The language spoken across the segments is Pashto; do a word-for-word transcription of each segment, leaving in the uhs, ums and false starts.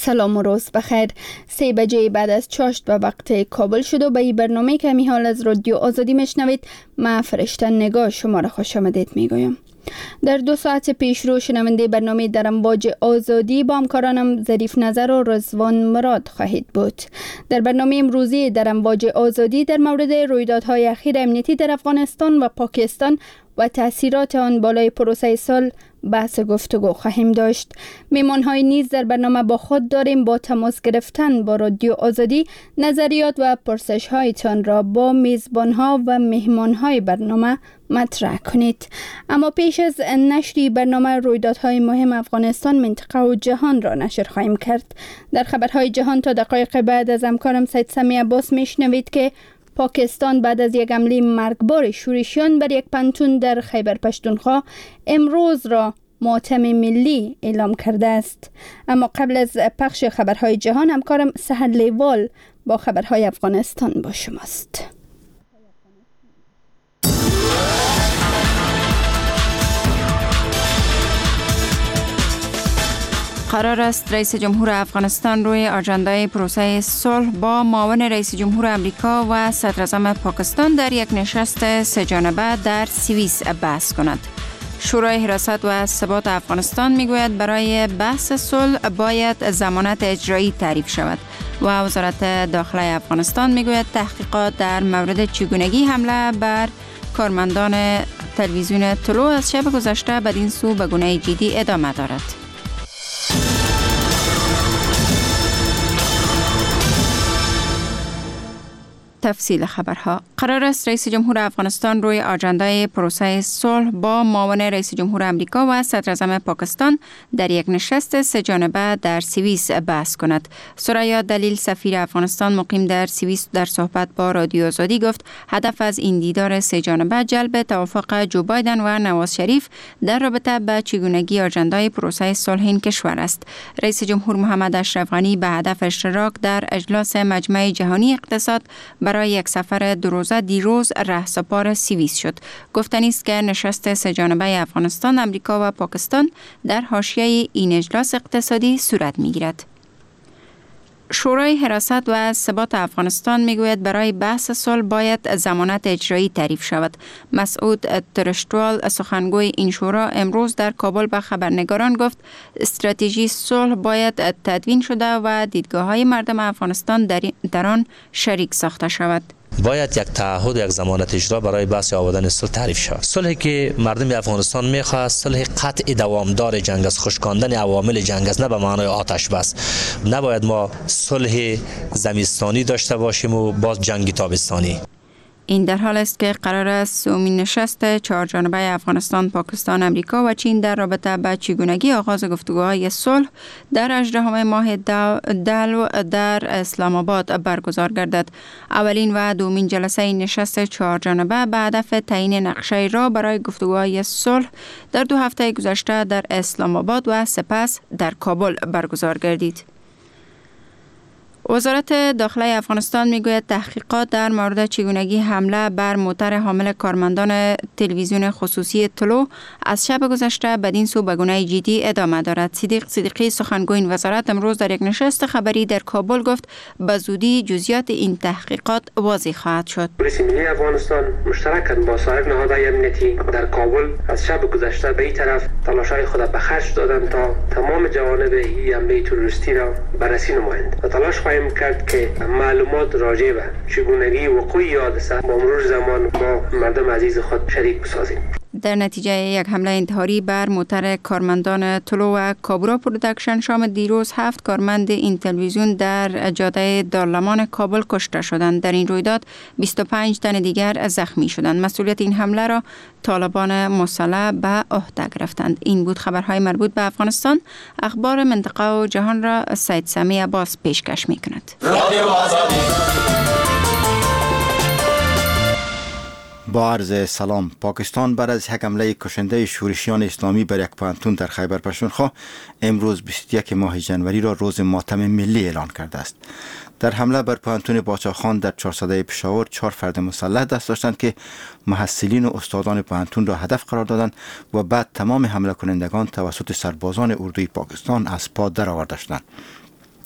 سلام و روز بخیر. سه بجه بعد از چاشت به وقت کابل شد و به این برنامه که می حال از رادیو آزادی میشنوید، من فرشته نگاه شما را خوش آمدید میگویم. در دو ساعت پیش رو شنونده برنامه در امواج آزادی با همکارانم ظریف نظر و رضوان مراد خواهید بود. در برنامه امروزی در امواج آزادی در مورد رویدادهای اخیر امنیتی در افغانستان و پاکستان و تأثیرات آن بالای پروسه صلح بحث گفتگو خواهیم داشت. میمان‌های نیز در برنامه با خود داریم. با تماس گرفتن با رادیو آزادی نظریات و پرسش‌هایتان را با میزبان‌ها و مهمان‌های برنامه مطرح کنید. اما پیش از نشر برنامه رویدادهای مهم افغانستان، منطقه و جهان را نشر خواهیم کرد. در خبرهای جهان تا دقایق بعد از همکارم سید سمی عباس میشنوید که پاکستان بعد از یک حمله مرگبار شورشیان بر یک پنتون در خیبر پشتونخوا امروز را ماتم ملی اعلام کرده است. اما قبل از پخش خبرهای جهان، همکارم سحر لیوال با خبرهای افغانستان با شماست. قرار است رئیس جمهور افغانستان روی آژاندای پروسه صلح با معاون رئیس جمهور امریکا و صدر اعظم پاکستان در یک نشست سه جانبه در سوئیس بحث کند. شورای حراست و ثبات افغانستان میگوید برای بحث صلح باید ضمانت اجرایی تعریف شود و وزارت داخله افغانستان میگوید تحقیقات در مورد چگونگی حمله بر کارمندان تلویزیون طلوع از شب گذشته بدین سو به گونه جدی ادامه دارد. تفصیل خبرها. قرار است رئیس جمهور افغانستان روی آژاندای پروسه صلح با معاون رئیس جمهور امریکا و صدر اعظم پاکستان در یک نشست سه جانبه در سوئیس بحث کند. ثریا دلیل سفیر افغانستان مقیم در سوئیس در صحبت با رادیو آزادی گفت هدف از این دیدار سه جانبه جلب توافق جو بایدن و نواز شریف در رابطه با چگونگی آژاندای پروسه صلح این کشور است. رئیس جمهور محمد اشرف غنی به هدف اشتراک در اجلاس مجمع جهانی اقتصاد برای یک سفر دو روزه دیروز رهسپار سوئیس شد. گفتنی است که نشست سه جانبه افغانستان، امریکا و پاکستان در حاشیه این اجلاس اقتصادی صورت می‌گیرد. شورای حراست و ثبات افغانستان میگوید برای بحث صلح باید ضمانت اجرایی تعریف شود. مسعود ترشتوال سخنگوی این شورا امروز در کابل به خبرنگاران گفت استراتژی صلح باید تدوین شده و دیدگاه‌های مردم افغانستان در, در آن شریک ساخته شود. باید یک تعهد یک ضمانت اجرا برای بحث آوردن صلح تعریف شود. صلحی که مردم افغانستان میخواد صلح قطع دوامدار جنگ است، خشکاندن عوامل جنگ است، نه به معنای آتش بس. نباید ما صلح زمستانی داشته باشیم و باز جنگ تابستانی. این در حال است که قرار است سومین نشست چهار جانبه افغانستان، پاکستان، امریکا و چین در رابطه با چگونگی آغاز گفتگوهای صلح در هجدهم ماه دلو در اسلام آباد برگزار گردد. اولین و دومین جلسه این نشست چهار جانبه به هدف تعیین نقشه راه برای گفتگوهای صلح در دو هفته گذشته در اسلام آباد و سپس در کابل برگزار گردید. وزارت داخله افغانستان میگوید تحقیقات در مورد چگونگی حمله بر موتر حامل کارمندان تلویزیون خصوصی طلوع از شب گذشته بدین سو به گونه جدی ادامه دارد. صدیق صدیقی سخنگوی این وزارت امروز در یک نشست خبری در کابل گفت به زودی جزئیات این تحقیقات واضح خواهد شد. پلیس ملی افغانستان مشترکاً با سایر نهادهای امنیتی در کابل از شب گذشته به این طرف تلاش‌های خود به خرج دادند تا تمام جوانب این حمله تروریستی را بررسی نمایند و تلاش خواهیم کرد که معلومات راجع به چگونگی وقوع حادثه با مرور زمان با مردم عزیز خود شریک بسازیم. در نتیجه یک حمله انتحاری بر موتر کارمندان طلوع و کابورا پروداکشن شام دیروز هفت کارمند این تلویزیون در جاده دارالمان کابل کشته شدند. در این رویداد بیست و پنج تن دیگر زخمی شدند. مسئولیت این حمله را طالبان مسلح به عهده گرفتند. این بود خبرهای مربوط به افغانستان. اخبار منطقه و جهان را سید سمی عباس پیشکش می‌کند. با عرض سلام. پاکستان بعد از یک حمله کشنده شورشیان اسلامی بر یک پانتون در خیبر پختونخوا امروز بیست و یک ماه ژانویه را روز ماتم ملی اعلان کرده است. در حمله بر پانتون باچاخان در چهارصده پشاور چهار فرد مسلح دست داشتند که محصلین و استادان پانتون را هدف قرار دادند و بعد تمام حمله کنندگان توسط سربازان اردوی پاکستان از پا درآورده شدند.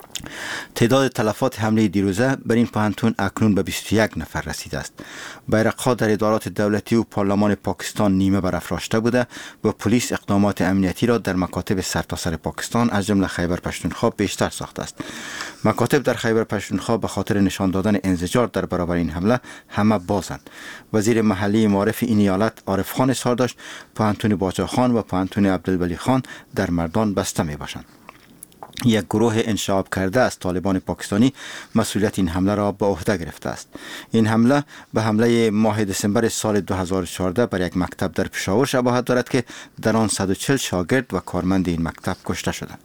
تعداد تلفات حمله دیروزه بر این پوهنتون اکنون به بیست و یک نفر رسیده است. بیرق‌ها در ادارات دولتی و پارلمان پاکستان نیمه برافراشته بوده و پلیس اقدامات امنیتی را در مکاتب سرتاسر پاکستان از جمله خیبر پختونخوا بیشتر ساخته است. مکاتب در خیبر پختونخوا به خاطر نشان دادن انزجار در برابر این حمله همه بازند. وزیر محلی معارف این ایالت عارف خان اظهار داشت پوهنتون باچا خان و پوهنتون عبدالولی خان در مردان بسته می باشند. یک گروه انشعاب کرده از طالبان پاکستانی مسئولیت این حمله را به عهده گرفته است. این حمله به حمله ماه دسامبر سال دو هزار و چهارده بر یک مکتب در پشاور شباهت دارد که در آن صد و چهل شاگرد و کارمند این مکتب کشته شدند.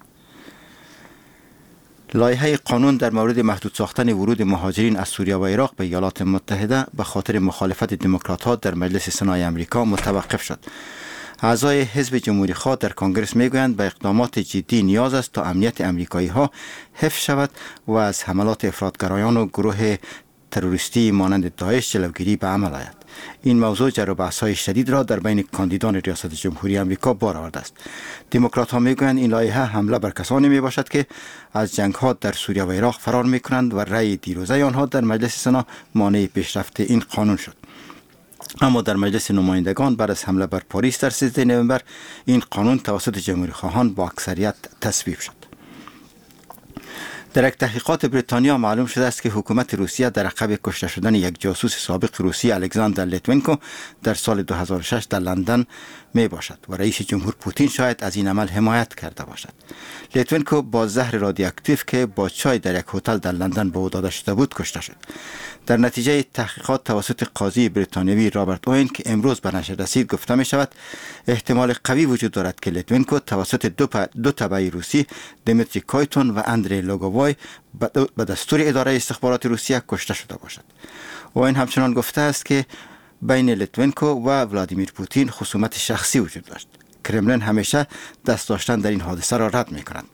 لایحه قانون در مورد محدود ساختن ورود مهاجرین از سوریه و عراق به ایالات متحده به خاطر مخالفت دموکرات‌ها در مجلس سنای آمریکا متوقف شد. اعضای حزب جمهوری خواه در کنگرس میگویند به اقدامات جدی نیاز است تا امنیت امریکایی ها حفظ شود و از حملات افراطگرایان و گروه تروریستی مانند داعش جلوگیری به عمل آید. این موضوع جر و بحث‌های شدید را در بین کاندیدان ریاست جمهوری آمریکا بار آورده است. دموکرات‌ها میگویند این لایحه حمله بر کسانی میباشد که از جنگ‌ها در سوریه و عراق فرار میکنند و رأی دیروزه آنها در مجلس سنا مانع پیشرفت این قانون شد. اما در مجلس نمایندگان بعد از حمله بر پاریس در سیزده نوامبر این قانون توسط جمهوری خواهان با اکثریت تصویب شد. در یک تحقیقات بریتانیا معلوم شده است که حکومت روسیه در عقب کشته شدن یک جاسوس سابق روسی الکساندر لیتوینکو در سال دو هزار و شش در لندن می باشد و رئیس جمهور پوتین شاید از این عمل حمایت کرده باشد. لیتوینکو با زهر رادیواکتیو که با چای در یک هتل در لندن به او داده شده بود کشته شد. در نتیجه تحقیقات توسط قاضی بریتانیایی رابرت اوین که امروز به نشر رسید گفته می شود احتمال قوی وجود دارد که لیتوینکو توسط دو, دو تبع روسی دمیتری کایتون و اندری لوگووای به دستور اداره استخبارات روسیه کشته شده باشد. اوین همچنان گفته است که بین لیتوینکو و ولادیمیر پوتین خصومت شخصی وجود داشت. کرملین همیشه دست داشتن در این حادثه را رد می کند.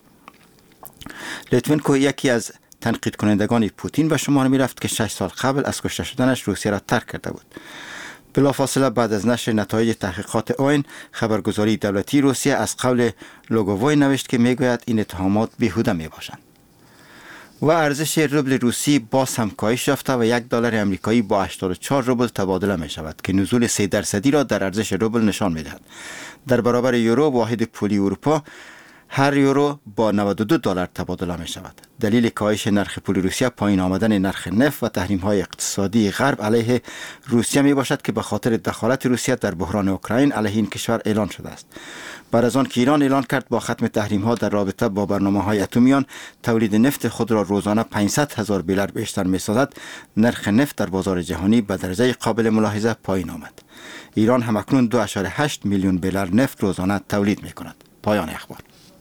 لیتوینکو یکی از تنقید کنندگان پوتین به شمار می رفت که شش سال قبل از کشته شدنش روسیه را ترک کرده بود. بلافاصله بعد از نشر نتایج تحقیقات اوین خبرگزاری دولتی روسیه از قول لوگووای نوشت که میگوید این اتهامات بیهوده می باشند. و ارزش روبل روسی باز هم کاهش یافته و یک دلار آمریکایی با هشتاد و چهار روبل تبادله می شود که نزول سه درصدی را در ارزش روبل نشان می دهد. در برابر یورو واحد پولی اروپا هر یورو با نود و دو دلار تبادله می شود. دلیل کاهش نرخ پول روسیه پایین آمدن نرخ نفت و تحریم های اقتصادی غرب علیه روسیه می باشد که به خاطر دخالت روسیه در بحران اوکراین علیه این کشور اعلان شده است. بعد از آن که ایران اعلان کرد با ختم تحریم ها در رابطه با برنامه‌های اتمیان تولید نفت خود را روزانه پانصد هزار بیلر بیشتر می سازد، نرخ نفت در بازار جهانی به درجه قابل ملاحظه پایین آمد. ایران همکنون دو ممیز هشت میلیون بیلر نفت روزانه تولید می کند. پایان اخبار.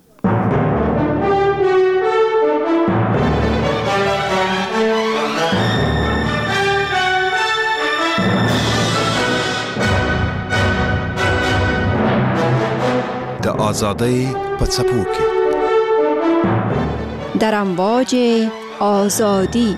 د آزادۍ په څپو کې در امواج آزادی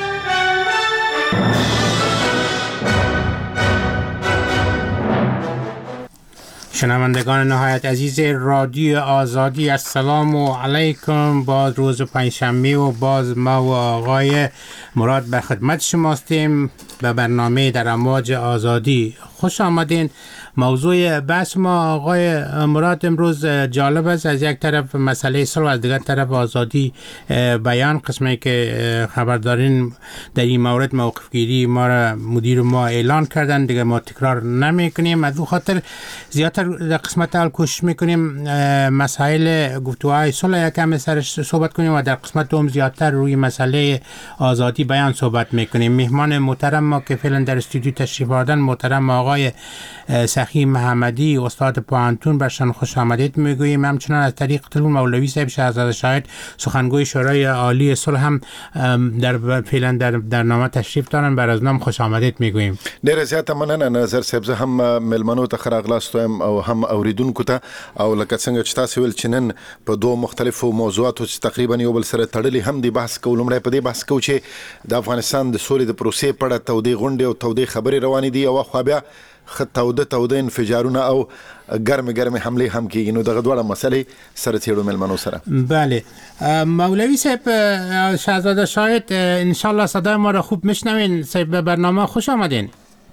شنوندگان نهایت عزیز رادیو آزادی، السلام علیکم. باز روز پنجشنبه و باز ما و آقای مراد به خدمت شماستیم به برنامه در امواج آزادی. خوش آمدین. موضوع بحث ما آقای مراد امروز جالب است. از یک طرف مسئله صلح و از دیگر طرف آزادی بیان، قسمی که خبر دارین در این مورد موقف گیری ما را مدیر ما اعلان کردن، دیگه ما تکرار نمی کنیم. از او خاطر زیادتر در قسمت اول کوشش میکنیم مسائل گفتگوهای صلح یکم سرش صحبت کنیم و در قسمت دوم زیادتر روی مسئله آزادی بیان صحبت میکنیم. مهمان محترم ما که فعلا در استودیو تشریف آوردن محترم آقای سخی محمدی استاد پوهنتون، برشان خوش آمدید میگوییم. همچنان از طریق تلفن مولوی صاحب شهزاده شاهد سخنگوی شورای عالی صلح هم در فعلا در برنامه تشریف دارن، بر از نام خوش آمدید میگوییم. ډیر زیاته مننه نظر صاحب. زه هم ملمنو ته خراغلاست او هم اوریدونکو ته، او لکه څنګه چې تاسو ویل چې نن په دوه مختلفو موضوعاتو چې تقریبا یو بل سره تړلي هم دی بحث کوو. لومړی په دې بحث کوو چې د افغانستان د سولې د پروسې په اړه تودې غونډې او تودې خبرې روانې دي، او خو بیا خطاوده توده انفجارونه او ګرم ګرم حمله هم کیږي. نو دغه ډول مسلې سره تیړو ملمنو سره. بله مولوی صاحب شاهزاده شاهد ان شاء الله صدای ما را خوب میشنوین. صاحب به برنامه خوش آمدین.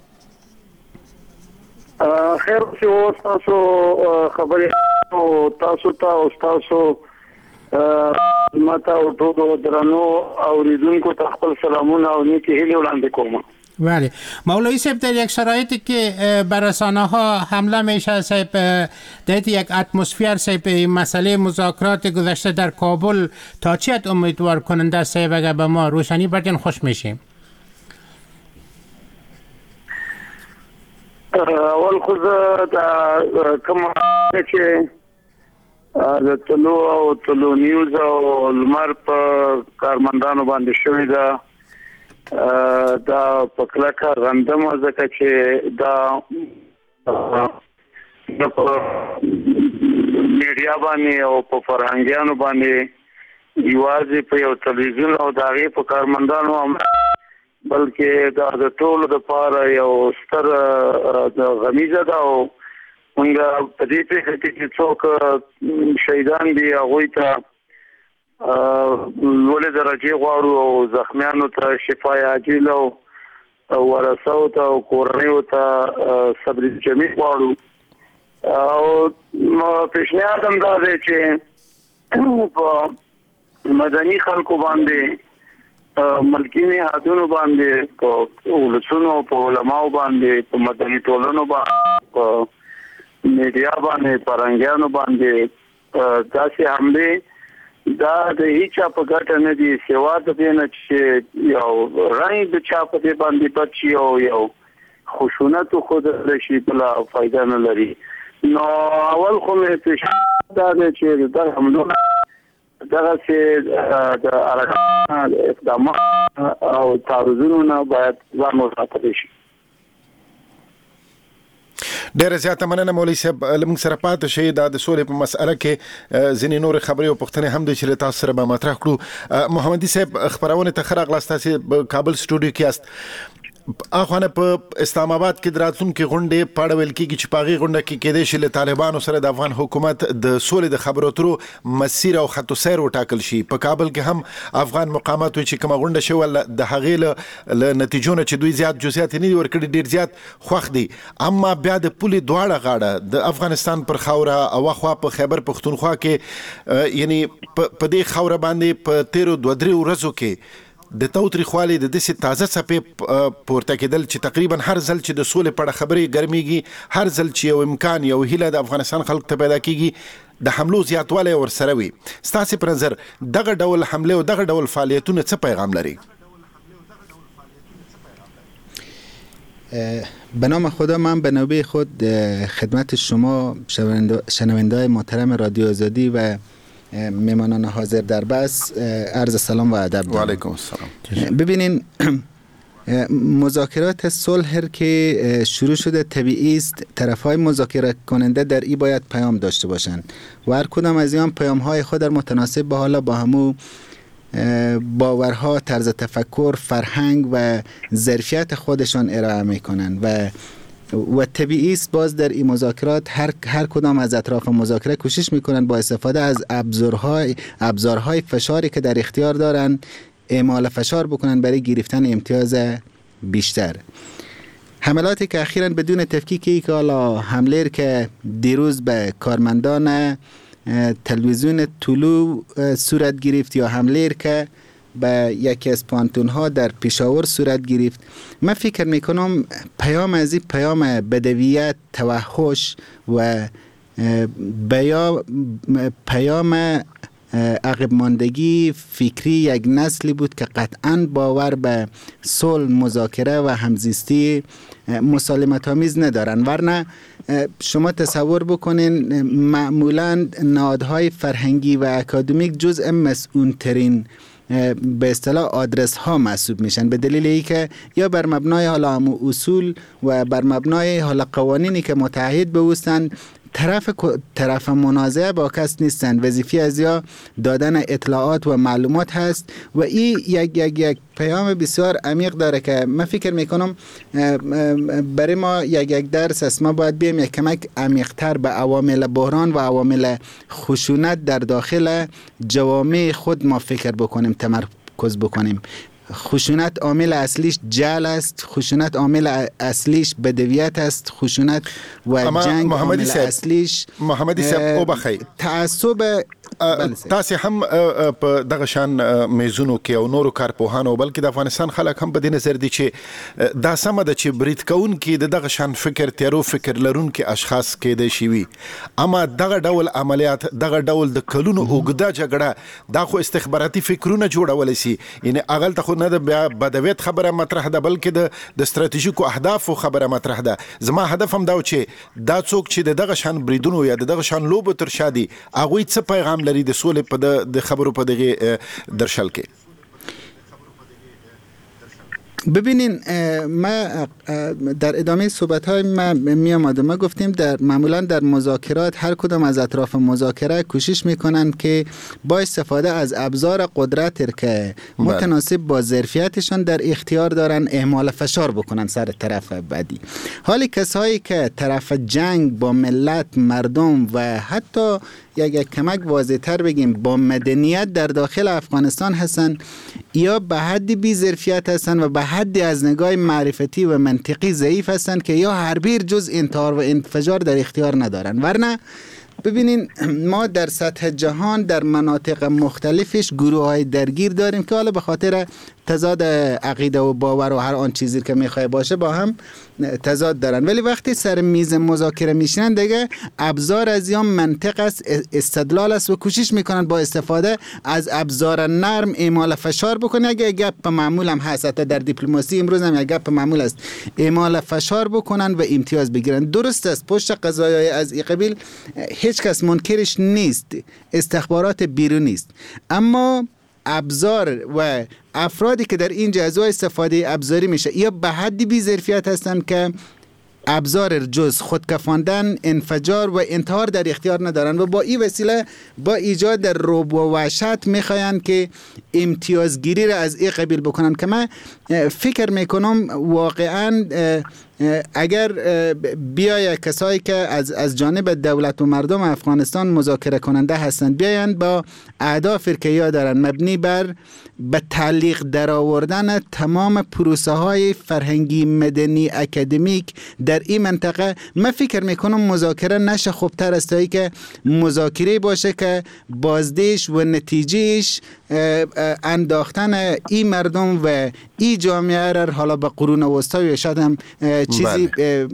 خیر اوسه تاسو خبرې او تاسو ته او تاسو ماته او ټولو درنو اوریدونکو ته خپل سلامونه او نیکی هیلې وړاندې کوم. بله مولوی صاحب در یک شرایطی که بر رسانه ها حمله میشه صاحب در یک اتمسفر صاحب مسئله مذاکرات گذشته در کابل تا چی امیدوار کننده صاحب اگر به ما روشنی بدین خوش میشیم. اول خود دا کوم چې د تلو او تلو نیوز او لمر په کارمندانو باندې شوې ده دا پکلکه غندم ځکه چې دا د میډیا باندې او په فرهنګیانو باندې یوازې په یو تلویزیون او داغه په کارمندانو هم بلکې دا د ټولو د پاره یو ستر غمیزه ده او موږ په دې پیښه کې څوک شهیدان دي هغوی ته لوړې درجه غواړو او زخمیانو ته شفای عاجله او ورثو ته او کورنیو ته صبر جمیل غواړو. او پیشنهاد هم دا دی چې په مدني خلکو باندې ملکی نهادونو باندې په ولسونو په علماو باندې په مدني ټولنو باندې په میډیا باندې پرنګیانو باندې داسې حمله دا د هیڅ په ګټه نه دي سوا د دې نه چې یو رنګ د چا په باندې بچي او یو خشونت خو د شي بلا فائدہ نه لري. نو اول خو مې پیښه دا ده چې د حملونو دغه چې د حرکت اقدامات او تعرضونه باید ځان وساتل شي. ډېر زیاته مننه مولوي صاحب لمن سره پات شي دا د سولې په مسأله کې ځینې نور خبرې او پوښتنې هم د چې تاسو سره به مطرح کړو. محمدي صاحب خبرونه ته خراغ لاستاسي کابل سټوډیو کې است اخوانه په اسلام آباد کې دراتونکو غونډې پاړه ویل کېږي چې پاغي غونډه کې کېدې شي له طالبانو سره د افغان حکومت د سولې د خبرو اترو مسیر او خط سیر وټاکل شي. په کابل کې هم افغان مقامات چې کومه غونډه شو د هغې له نتیجو نه چې دوی زیات جزئیات نه ورکړي ډیر زیات خوښ دي. اما بیا د پولي دواړه غاړه د افغانستان پر خوره او خوا په خیبر پختونخوا کې یعنی په دې خوره باندې په تیرو دوه درې ورځو کې د توتری خالي د دسي تازه صفه پورته کېدل چې تقریبا هر ځل چې د سولې په اړه خبرې ګرميږي هر ځل چې یو امکان یو هیله د افغانستان خلک ته پیدا کیږي د حملو زیاتوالی ورسره وي. ستاسو پر نظر دغه ډول حمله او دغه ډول فعالیتونه څه پیغام لري؟ به نام خدا من به نوبه خود خدمت شما شنونده‌های محترم رادیو آزادی و میمانان حاضر در بس عرض سلام و ادب دارم. و علیکم السلام. ببینین مذاکرات صلح که شروع شده طبیعی است طرفهای مذاکره کننده در ای باید پیام داشته باشند و هر کدام از این پیام های خود در متناسب با حالا با همو باورها، طرز تفکر، فرهنگ و ظرفیت خودشان ارائه میکنند و و طبیعی است باز در این مذاکرات هر هر کدام از اطراف مذاکره کوشش میکنن با استفاده از ابزارهای ابزارهای فشاری که در اختیار دارن اعمال فشار بکنن برای گرفتن امتیاز بیشتر. حملاتی که اخیراً بدون تفکیکی که حالا حمله که دیروز به کارمندان تلویزیون طلوع صورت گرفت یا حمله که به یکی از پانتون ها در پشاور صورت گرفت، من فکر میکنم پیام از این پیام بدویت، توحش و پیام عقب ماندگی فکری یک نسلی بود که قطعاً باور به صلح، مذاکره و همزیستی مسالمت آمیز ندارن. ورنه شما تصور بکنین معمولاً نهادهای فرهنگی و اکادمیک جزء مسئول‌ترین به اصطلاح آدرس ها محسوب میشن به دلیل اینکه یا بر مبنای حالا اصول و بر مبنای حالا قوانینی که متعهد بوستن طرف طرف منازعه با کس نیستند. وظیفه از یا دادن اطلاعات و معلومات هست و این یک یک یک پیام بسیار عمیق داره که من فکر میکنم برای ما یک یک درس است. ما باید بیم یک کمک عمیق‌تر به عوامل بحران و عوامل خشونت در داخل جوامع خود ما فکر بکنیم، تمرکز بکنیم. خشونت عامل اصلیش جهل است، خشونت عامل اصلیش بدویت است، خشونت و جنگ عامل اصلیش محمدی صاحب او بخی تعصب. تاسو هم په دغه شان میزونو کې او نورو کارپوهانو بلکې د افغانستان خلک هم په دې نظر دي چې دا سمه ده چې برید کوونکي د دغه شان فکر تیرو فکر لرونکي اشخاص کېدای شي وي، اما دغه ډول عملیات دغه ډول د کلونو اوږده جګړه دا خو استخباراتي فکرونه جوړول شي، یعنی اغل ته خو نه د بدویت خبره مطرح ده بلکې د د ستراتیژیکو اهدافو خبره مطرح ده. زما هدف هم دا و چې دا څوک چې دغه شان بریدونو یا دغه شان لوبو تر شادي هغوی څه پیغام لري د سولې په د خبرو په دغه درشل کې. ببینین ما در ادامه صحبت های ما می آمدم، ما گفتیم در معمولا در مذاکرات هر کدام از اطراف مذاکره کوشش میکنن که با استفاده از ابزار قدرت که متناسب با ظرفیتشان در اختیار دارن اعمال فشار بکنن سر طرف بعدی. حالی کسایی که طرف جنگ با ملت، مردم و حتی یک یک کمک واضح تر بگیم با مدنیت در داخل افغانستان هستن، یا به حدی بی ظرفیت هستن و به حدی از نگاه معرفتی و منطقی ضعیف هستن که یا هربیر جز انتحار و انفجار در اختیار ندارن. ورنه ببینین ما در سطح جهان در مناطق مختلفش گروه های درگیر داریم که حالا به خاطر تضاد عقیده و باور و هر آن چیزی که میخوای باشه با هم تضاد دارن، ولی وقتی سر میز مذاکره میشینن دیگه ابزار از یا منطق است، استدلال است و کوشش میکنن با استفاده از ابزار نرم اعمال فشار بکنن. اگه گپ معمول هم هست، حتی در دیپلماسی امروز هم گپ معمول است، اعمال فشار بکنن و امتیاز بگیرن. درست است پشت قضایای از این قبیل هیچ کس منکرش نیست، استخبارات بیرونی است، اما ابزار و افرادی که در این جزای استفاده ابزاری میشه یا به حدی بی ظرفیت هستند که ابزار جز خودکفاندن، انفجار و انتحار در اختیار ندارن و با این وسیله با ایجاد رعب و وحشت میخواین که امتیازگیری را از این قبیل بکنن که من فکر میکنم واقعا اگر بیای کسایی که از از جانب دولت و مردم افغانستان مذاکره کننده هستند بیاین با اهدافی که یا دارن مبنی بر به تعلیق در آوردن تمام پروسه های فرهنگی، مدنی، اکادمیک در این منطقه، من فکر میکنم مذاکره نشه خوبتر است تا که مذاکره باشه که بازدهش و نتیجهش انداختن این مردم و این جامعه را حالا به قرون وسطا یا شاید هم چیزی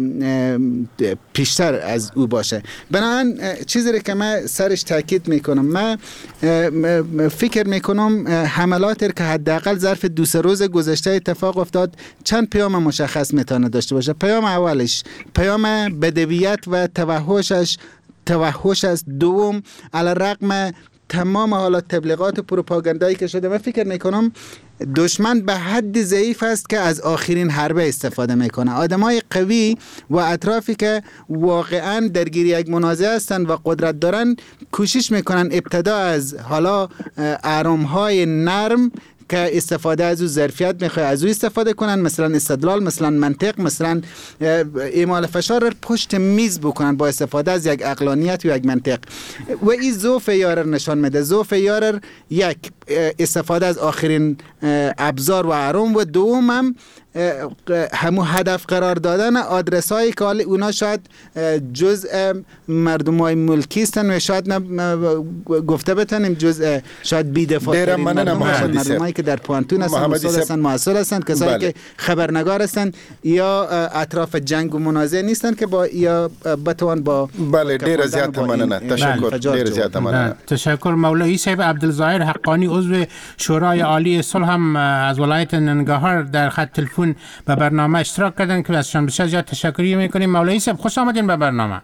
پیشتر از او باشه. بنابراین چیزی که من سرش تاکید میکنم، من فکر میکنم حملات که حداقل ظرف دو سه روز گذشته اتفاق افتاد چند پیام مشخص میتونه داشته باشه. پیام اولش پیام بدویت و توحشش توحش است. دوم علی رغم تمام حالا تبلیغات و پروپاگاندایی که شده، من فکر میکنم دشمن به حد ضعیف است که از آخرین حربه استفاده میکنه. آدمای قوی و اطرافی که واقعا درگیر یک منازعه هستند و قدرت دارن کوشش میکنن ابتدا از حالا آرامهای نرم که استفاده از او ظرفیت میخواد از او استفاده کنن، مثلا استدلال، مثلا منطق، مثلا اعمال فشار را پشت میز بکنن با استفاده از یک عقلانیت و یک منطق و این ضعف یار نشان میده. ضعف یار یک استفاده از آخرین ابزار و آرام و دوم هم همو هدف قرار دادن آدرس هایی که حالا اونا شاید جزء مردم های ملکی هستن و شاید گفته بتنیم جزء شاید بی‌دفاع مردم هایی که در پوانتون هستن، استاد هستن، محصول هستن، کسایی بله. که خبرنگار هستن یا اطراف جنگ و منازعه نیستن که با یا بتوان با بله ډیر زیات مننه. تشکر ډیر زیات مننه. تشکر. مولوی صاحب عبدالظاهر حقانی عضو شورای عالی صلح هم از ولایت ننگرهار در خط تلفن به برنامه اشتراک کردن که ازشان بسیار زیاد تشکری میکنیم. مولوی صاحب خوش آمدین به برنامه.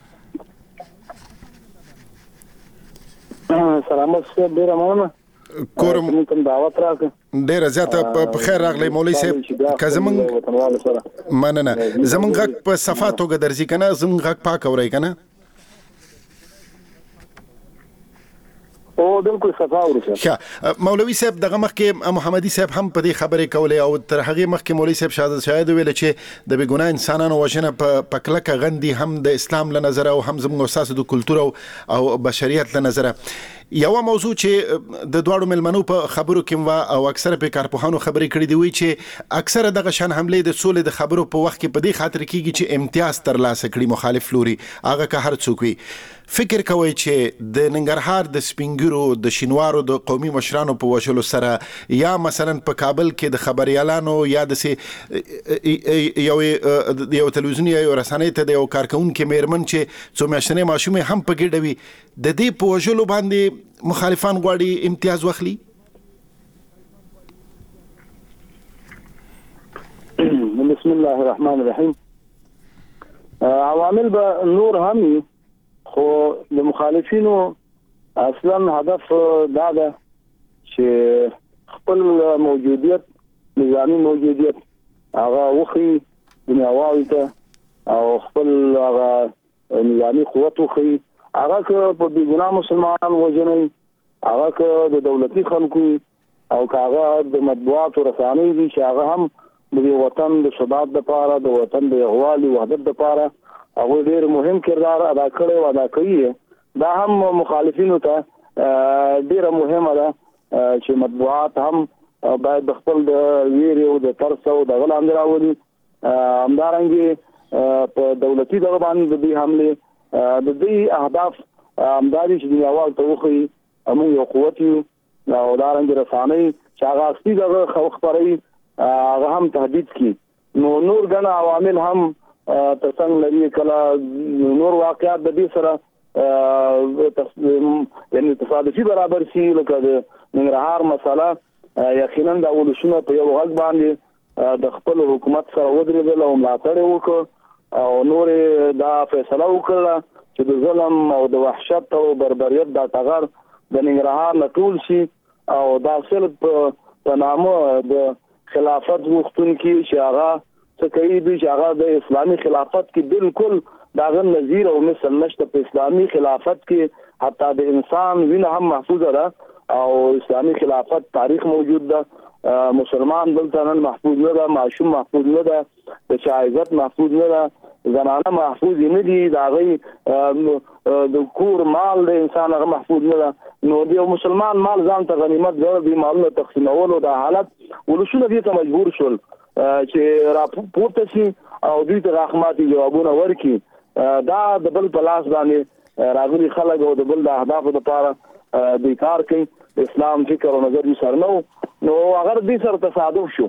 سلام صاحب، ډیر مننه. کورم کوم دعوت راکړ. ډیر زیات په خیر راغلی مولوی صاحب. که زمونږ مننه زمونږ غږ په صفه توګه درځي کنه، زمونږ غږ پاک اورئ کنه. او بالکل صفا ورسه. ښه مولوي صاحب دغه مخکې محمدي صاحب هم په دې خبرې کولې او تر هغه مخکې مولوي صاحب شاهد شاهد ویل چې د بګونای انسانانو وژنه په پکلکه غندي هم د اسلام له نظر او هم زموږ اساس د کلچر او بشریت له نظر. یو موضوع چې د دوړو ملمنو په خبرو کې وا او اکثره په کارپوهانو خبرې کړې دی وی چې اکثره دغه شان حمله د سولې د خبرو په وخت کې په دې خاطر کېږي چې امتیاز تر لاسه کړي مخالف لوري هغه که هر څوک وي. فکر کوي چې د ننګرهار د سپینګرو د شینوارو د قومي مشرانو په وشلو سره یا مثلا په کابل کې د خبريالانو یا د یو یو تلویزیونی یو رسنۍ ته د یو کارکونکو میرمن چې څو میاشتنې ماشومه هم په ګډوي د دې په وشلو باندې مخالفان غواړي امتیاز واخلي. بسم الله الرحمن الرحیم. عوامل به نور هم خو د مخالفینو اصلا هدف دا ده چې خپل موجودیت نظامی موجودیت هغه وخی دنیاوی ته او خپل هغه نظامی قوت وخی هغه که په بیګناه مسلمانان وژني هغه که د دولتي خلکو او هغه د مطبوعات او رسانۍ دي چې هغه هم د وطن د ثبات لپاره د وطن د یووالي وحدت لپاره هغه ډیر مهم کردار ادا کړی او ادا کوي. دا هم مخالفینو ته ډیره مهمه ده چې مطبوعات هم باید خپل د ویری او د ترس او د غلام دراولي همدارنګه په دولتي دغه باندې د دې حمله د دې اهداف همداري چې دنیاوال ته وخی موږ یو قوت یو او دارنګه رسانۍ چې هغه اصلي دغه خبري هغه هم تهدید کی. نو نور غنا عوامل هم ترڅنګ لري کله نور واقعات د دې سره یعنی تصادفي برابر شي لکه د ننګرهار مسله یقینا د ولسونو په یو غږ باندې د خپل حکومت سره ودرېدل او ملاتړ وکړ او نور دا فیصله وکړه چې د ظلم او د وحشت او بربریت دا ټغر د ننګرهار نه ټول شي او دا اصل په نامه د خلافت وختون کې چې هغه څه کوي چې هغه د اسلامي خلافت کې بالکل داغه نظیر او مثل نشته. په اسلامي خلافت کې حتی د انسان وینه هم محفوظه ده او اسلامي خلافت تاریخ موجود ده. مسلمان دلته نن محفوظ نه ده، معصوم محفوظ نه ده، د چا عزت محفوظ نه ده، زنانه محفوظ نه دي، دا غي د کور مال د انسان هغه محفوظ نه ده. نو د مسلمان مال ځان ته غنیمت ګرځي، مالونه تقسیمولو د حالت ولسونه دې ته مجبور شول چې راپورته شي او دوی ته راخماتي جوابونه ورکړي. دا د بل په لاس باندې راغلي خلک او د بل د اهدافو لپاره د کار کوي. اسلام فکر او نظر یې سره نو نو اگر دې سره تصادف شو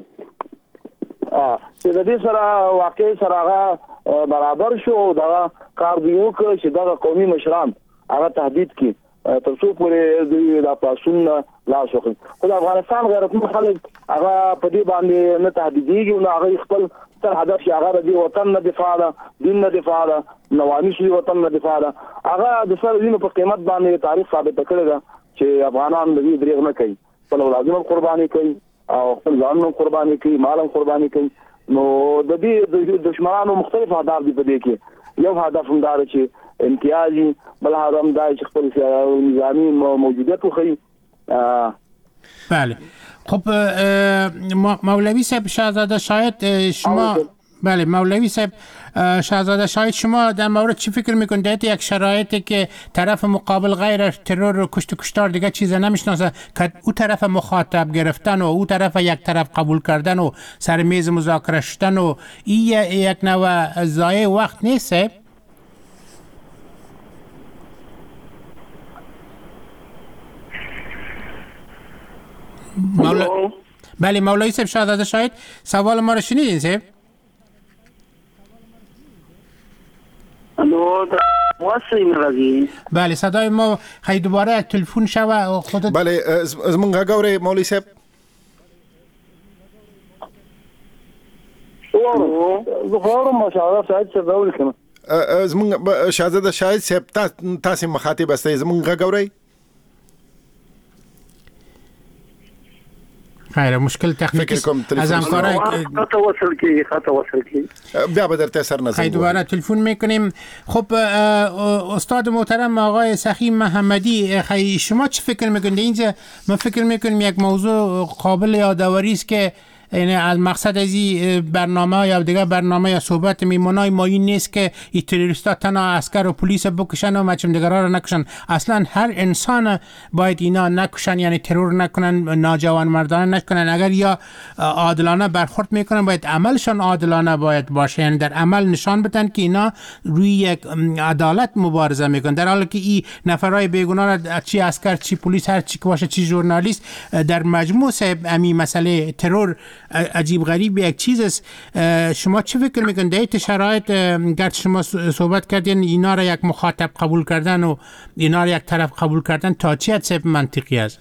چې د دې سره واقع سره هغه برابر شو دا کار دی وکړي چې دا قومي مشران هغه تهدید کړي تر څو پورې دوی د پاسون لا شوخي. خو د افغانستان غیرتمن خلک هغه په دې باندې نه تهدیدېږي او هغه خپل تر هدف چې هغه د وطن نه دفاع ده، دین نه دفاع ده، نواميس د وطن نه دفاع ده. هغه د سر دین په قیمت باندې تاریخ ثابت کړی ده چې افغانان د دې دریغ نه کوي، خپل لازم قرباني کوي او خپل ځانونه قرباني کوي، مالم قرباني کوي. نو د دې دشمنانو مختلف اهداف دي په دې کې. یو هدف هم دا چې امتیازي، بل هدف دا چې خپل نظامی موجودیت وخی. بله خب مولوی صاحب شاهزاده شاید شما بله مولوی صاحب شاهزاده شاید شما در مورد چی فکر میکنید؟ یک شرایطی که طرف مقابل غیر ترور و کشت و کشتار دیگه چیز نمیشناسه که او طرف مخاطب گرفتن و او طرف یک طرف قبول کردن و سر میز مذاکره شدن و این یک نوع ضایع وقت نیست؟ مولا... بله مولوی صاحب شاهزاده شاید سوال ما رو شنیدین صاحب؟ بله صدای ما خیلی دوباره یک تلفن شوه خودت. بله از من غاوره مولوی صاحب. زخوارم ما شاهزاده شاید سباولی کنم. از من شاهزاده شاید صاحب تاسم مخاطب است از من غاوره. خیر مشکل تخنیکی از همکارای خط وصل کی خط وصل کی بیا به در تاثیر نظر خیلی دوباره تلفن میکنیم. خب استاد محترم آقای سخی محمدی، خیلی شما چه فکر میکنید اینجا؟ من فکر میکنم یک موضوع قابل یادآوری است که یعنی از مقصد از این برنامه یا دیگه برنامه یا صحبت میمونای ما این نیست که این تروریستا تنها عسکر و پلیس بکشن و مچم دیگرها رو نکشن. اصلا هر انسان باید اینا نکشن، یعنی ترور نکنن، ناجوان مردانه نکنن. اگر یا عادلانه برخورد میکنن باید عملشان عادلانه باید باشه، یعنی در عمل نشان بدن که اینا روی یک عدالت مبارزه میکنن، در حالی که این نفرای بیگناه را چی عسکر چی پلیس هر چی که باشه چی ژورنالیست در مجموع صاحب امی مسئله ترور عجیب غریب یک چیز است. شما چه فکر میکنید در این شرایط گرچه شما صحبت کردین اینا را یک مخاطب قبول کردن و اینا را یک طرف قبول کردن تا چی حد منطقی است؟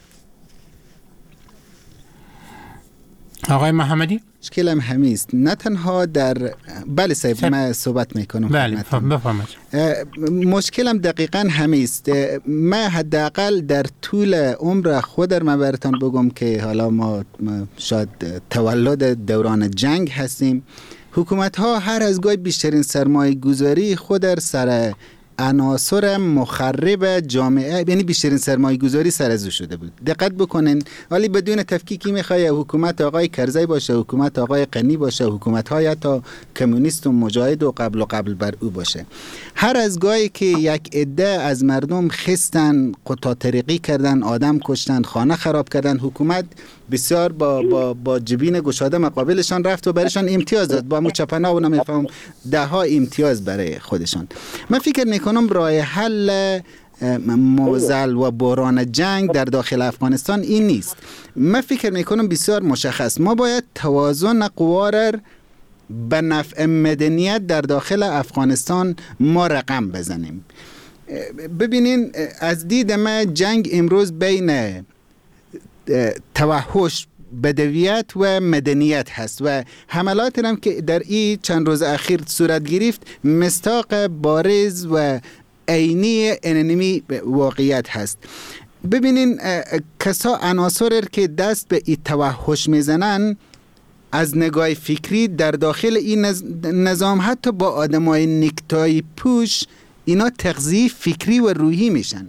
آقای محمدی مشکلم همین است، نه تنها در بله صاحب من صحبت میکنم. بله بفرمایید. مشکلم دقیقاً همین است. من حداقل در طول عمر خودم من براتون بگم که حالا ما شاید تولد دوران جنگ هستیم، حکومت ها هر از گاهی بیشترین سرمایه گذاری خود در سر عناصر مخرب جامعه، یعنی بیشترین سرمایه گذاری سر از شده بود. دقت بکنین، ولی بدون تفکیکی میخوای حکومت آقای کرزی باشه، حکومت آقای غنی باشه، حکومت های تا کمونیست و مجاهد و قبل و قبل بر او باشه، هر از گاهی که یک عده از مردم خستن، قطع طریقی کردن، آدم کشتن، خانه خراب کردن، حکومت بسیار با با با جبین گشاده مقابلشان رفت و برایشان امتیاز داد، با مچپنا و نمیفهم ده ها امتیاز برای خودشان. من فکر میکنم راه حل موزل و بحران جنگ در داخل افغانستان این نیست. من فکر میکنم بسیار مشخص ما باید توازن قوا را به نفع مدنیت در داخل افغانستان ما رقم بزنیم. ببینین از دید من جنگ امروز بین توحش، بدویت و مدنیت هست و حملات هم که در این چند روز اخیر صورت گرفت مصداق بارز و عینی انمی واقعیت هست. ببینین کسا عناصر که دست به این توحش میزنن از نگاه فکری در داخل این نظام حتی با آدمای نکتای پوش اینا تغذیه فکری و روحی میشن.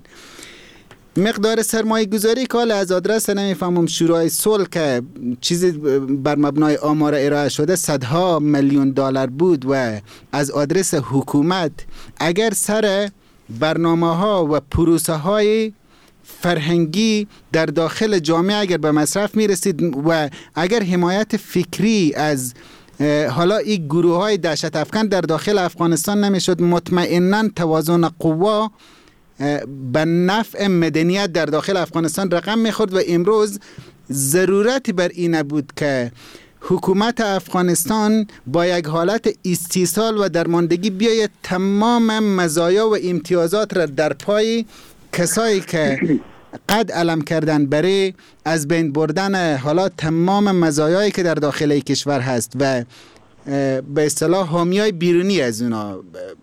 مقدار سرمایه گذاری که از آدرس نمیفهمم شورای صلح که چیزی بر مبنای آمار ارائه شده صدها میلیون دلار بود و از آدرس حکومت اگر سر برنامه ها و پروسه های فرهنگی در داخل جامعه اگر به مصرف میرسید و اگر حمایت فکری از حالا این گروه های دهشت افکن در داخل افغانستان نمیشد، مطمئناً توازن قوا به نفع مدنیت در داخل افغانستان رقم میخورد و امروز ضرورتی بر این بود که حکومت افغانستان با یک حالت استیصال و درماندگی بیاید تمام مزایا و امتیازات را در پای کسایی که قد علم کردن برای از بین بردن حالا تمام مزایایی که در داخل کشور هست و به اصطلاح حامیای بیرونی از اونا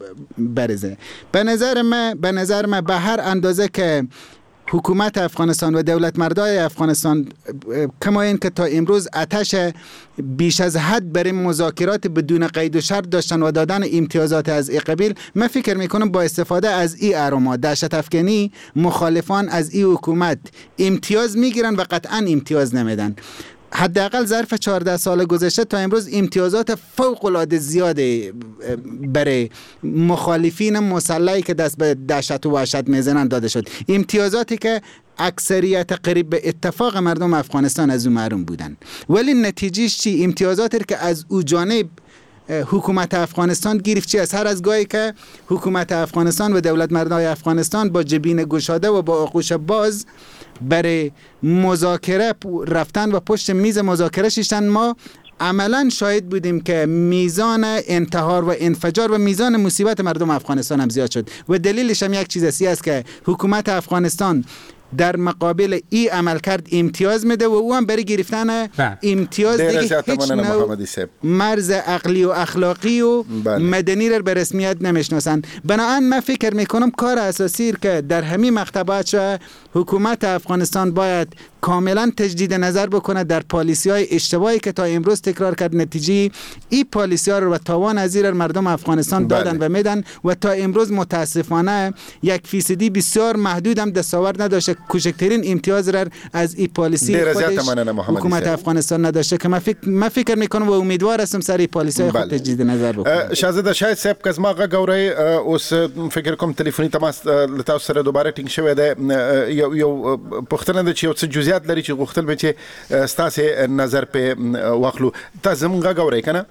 برزه. به نظر من به نظر من به هر اندازه که حکومت افغانستان و دولت مردای افغانستان کما این که تا امروز آتش بیش از حد برای مذاکرات بدون قید و شرط داشتن و دادن امتیازات از این قبیل، من فکر میکنم با استفاده از این اراما دهشت افکنی مخالفان از این حکومت امتیاز میگیرن و قطعا امتیاز نمیدن. حداقل ظرف چهارده سال گذشته تا امروز امتیازات فوق العاده زیاده برای مخالفین مسلحی که دست به دهشت و وحشت میزنن داده شد، امتیازاتی که اکثریت قریب به اتفاق مردم افغانستان از او محروم بودن. ولی نتیجهش چی؟ امتیازاتی که از او جانب حکومت افغانستان گرفت چی از هر از گاهی که حکومت افغانستان و دولت مردای افغانستان با جبین گشاده و با آغوش باز برای مذاکره رفتن و پشت میز مذاکره شدن، ما عملا شاهد بودیم که میزان انتحار و انفجار و میزان مصیبت مردم افغانستان هم زیاد شد و دلیلش هم یک چیز اسی است که حکومت افغانستان در مقابل ای عمل کرد امتیاز میده و او هم برای گرفتن امتیاز دیگه هیچ نوع مرز عقلی و اخلاقی و مدنی را به رسمیت نمیشناسن. بنابراین من فکر میکنم کار اساسی که در همین مقطع باید حکومت افغانستان باید کاملا تجدید نظر بکنه در پالیسی های اشتباهی که تا امروز تکرار کرد. نتیجه این پالیسی ها رو و تاوان از زیر مردم افغانستان دادن و میدن و تا امروز متاسفانه یک فیصدی بسیار محدود هم دستاورد نداشته. کوچکترین امتیاز را از این پالیسی خودش حکومت افغانستان نداشته که من فکر من فکر میکنم و امیدوار هستم سر این پالیسی های خود تجدید نظر بکنه. شاهزاده شاید صاحب که ما غوړی اوس فکر کوم ټلیفوني تماس لته سره دوباره ټینګ شوی دی. یو یو پښتنه د چې یو څه جزئیات لري چې غوښتل به چې ستاسو نظر په واخلو. تاسو موږ غوړی کنه؟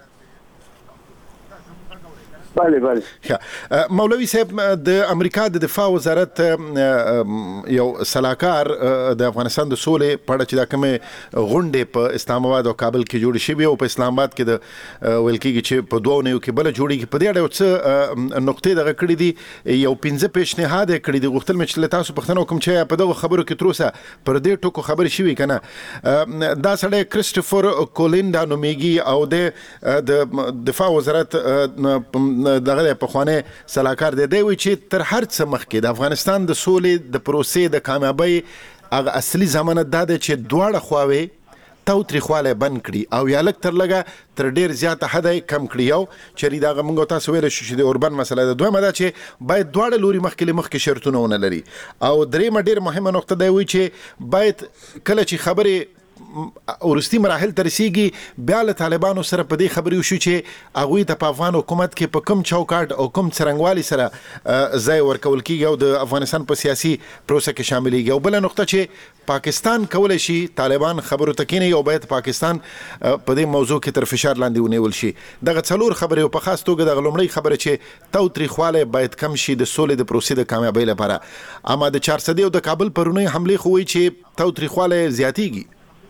بله بله. مولوي صاحب د امریکا د دفاع وزارت یو صلاحکار د افغانستان د سولې په اړه چې دا کومه غونډه په اسلام آباد او کابل کې جوړ شوی او په اسلام آباد کې د ویل کېږي چې په دوه نیو کې بل جوړیږي. په دې اړه څه نقطې دغه کړې دي یو پنځه پیشنهاد کړې دي. غوښتل مې چې تاسو پښتنو کوم چې په دغه خبرو کې تروسه پر دې ټکو خبرې شوي کنه. دا سړی کریسټوفر کولیندا نومیږي او د دفاع وزارت دغه په خوانه صلاحکار دی. دی وی چې تر هر څه مخکې د افغانستان د سولې د پروسې د کامیابی هغه اصلي ضمانت ده چې دواړه خواوې تاوتریخواله بند کړي او یا لک تر لګه تر ډیر زیاته حد کم کړي. او چې دا موږ تاسو ویل شو چې د اوربن مسله ده. دویمه ده چې باید دواړه لوري مخکې مخکې شرطونه ونه لري. او دریمه ډیر مهمه نقطه دی وی چې باید کله چې خبره ورستی مراحل ترسیږي بیا له طالبانو سره په دې خبرې وشو چې هغوی ته په افغان حکومت کې په کوم چوکاټ او کوم څرنګوالي سره ځای ورکول کېږي او د افغانستان په سیاسي پروسه کې شاملېږي. او بله نقطه چې پاکستان کولی شي طالبان خبرو ته کېنوي او باید پاکستان په دې موضوع کې تر فشار لاندې ونیول شي. دغه څلور خبرې او په خاص توګه دغه لومړۍ خبره چې تاوتریخوالی باید کم شي د سولې د پروسې د کامیابۍ لپاره. اما د چارسدې او د کابل پرونی حملې خو وایي چې تاوتریخوالی زیاتېږي.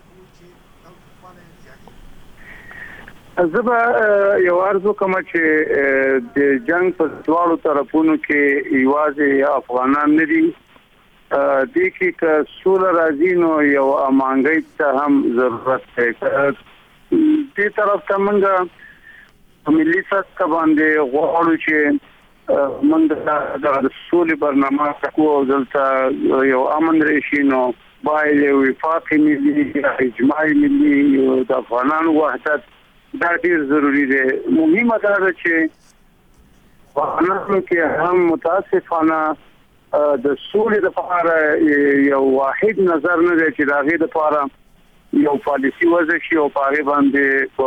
زه به یو عرض وکړم چې د جنگ په دواړو طرفونو کې یوازې افغانان نه دي. دې کې که سوله راځي نو یو امانګۍ ته هم ضرورت دی. دې طرف ته موږ ملي سطح باندې غواړو چې موږ د سولې برنامه کوو او دلته یو امن راشي. نو باید یو وفاق ملي اجماع ملي د افغانانو وحدت دا ډیر ضروری دی. مهمه دا ده چې افغانانو کې هم متاسفانه د سولې لپاره یو واحد نظر نه دی چې دا غي د لپاره یو پالیسی وضع شي او په هغه باندې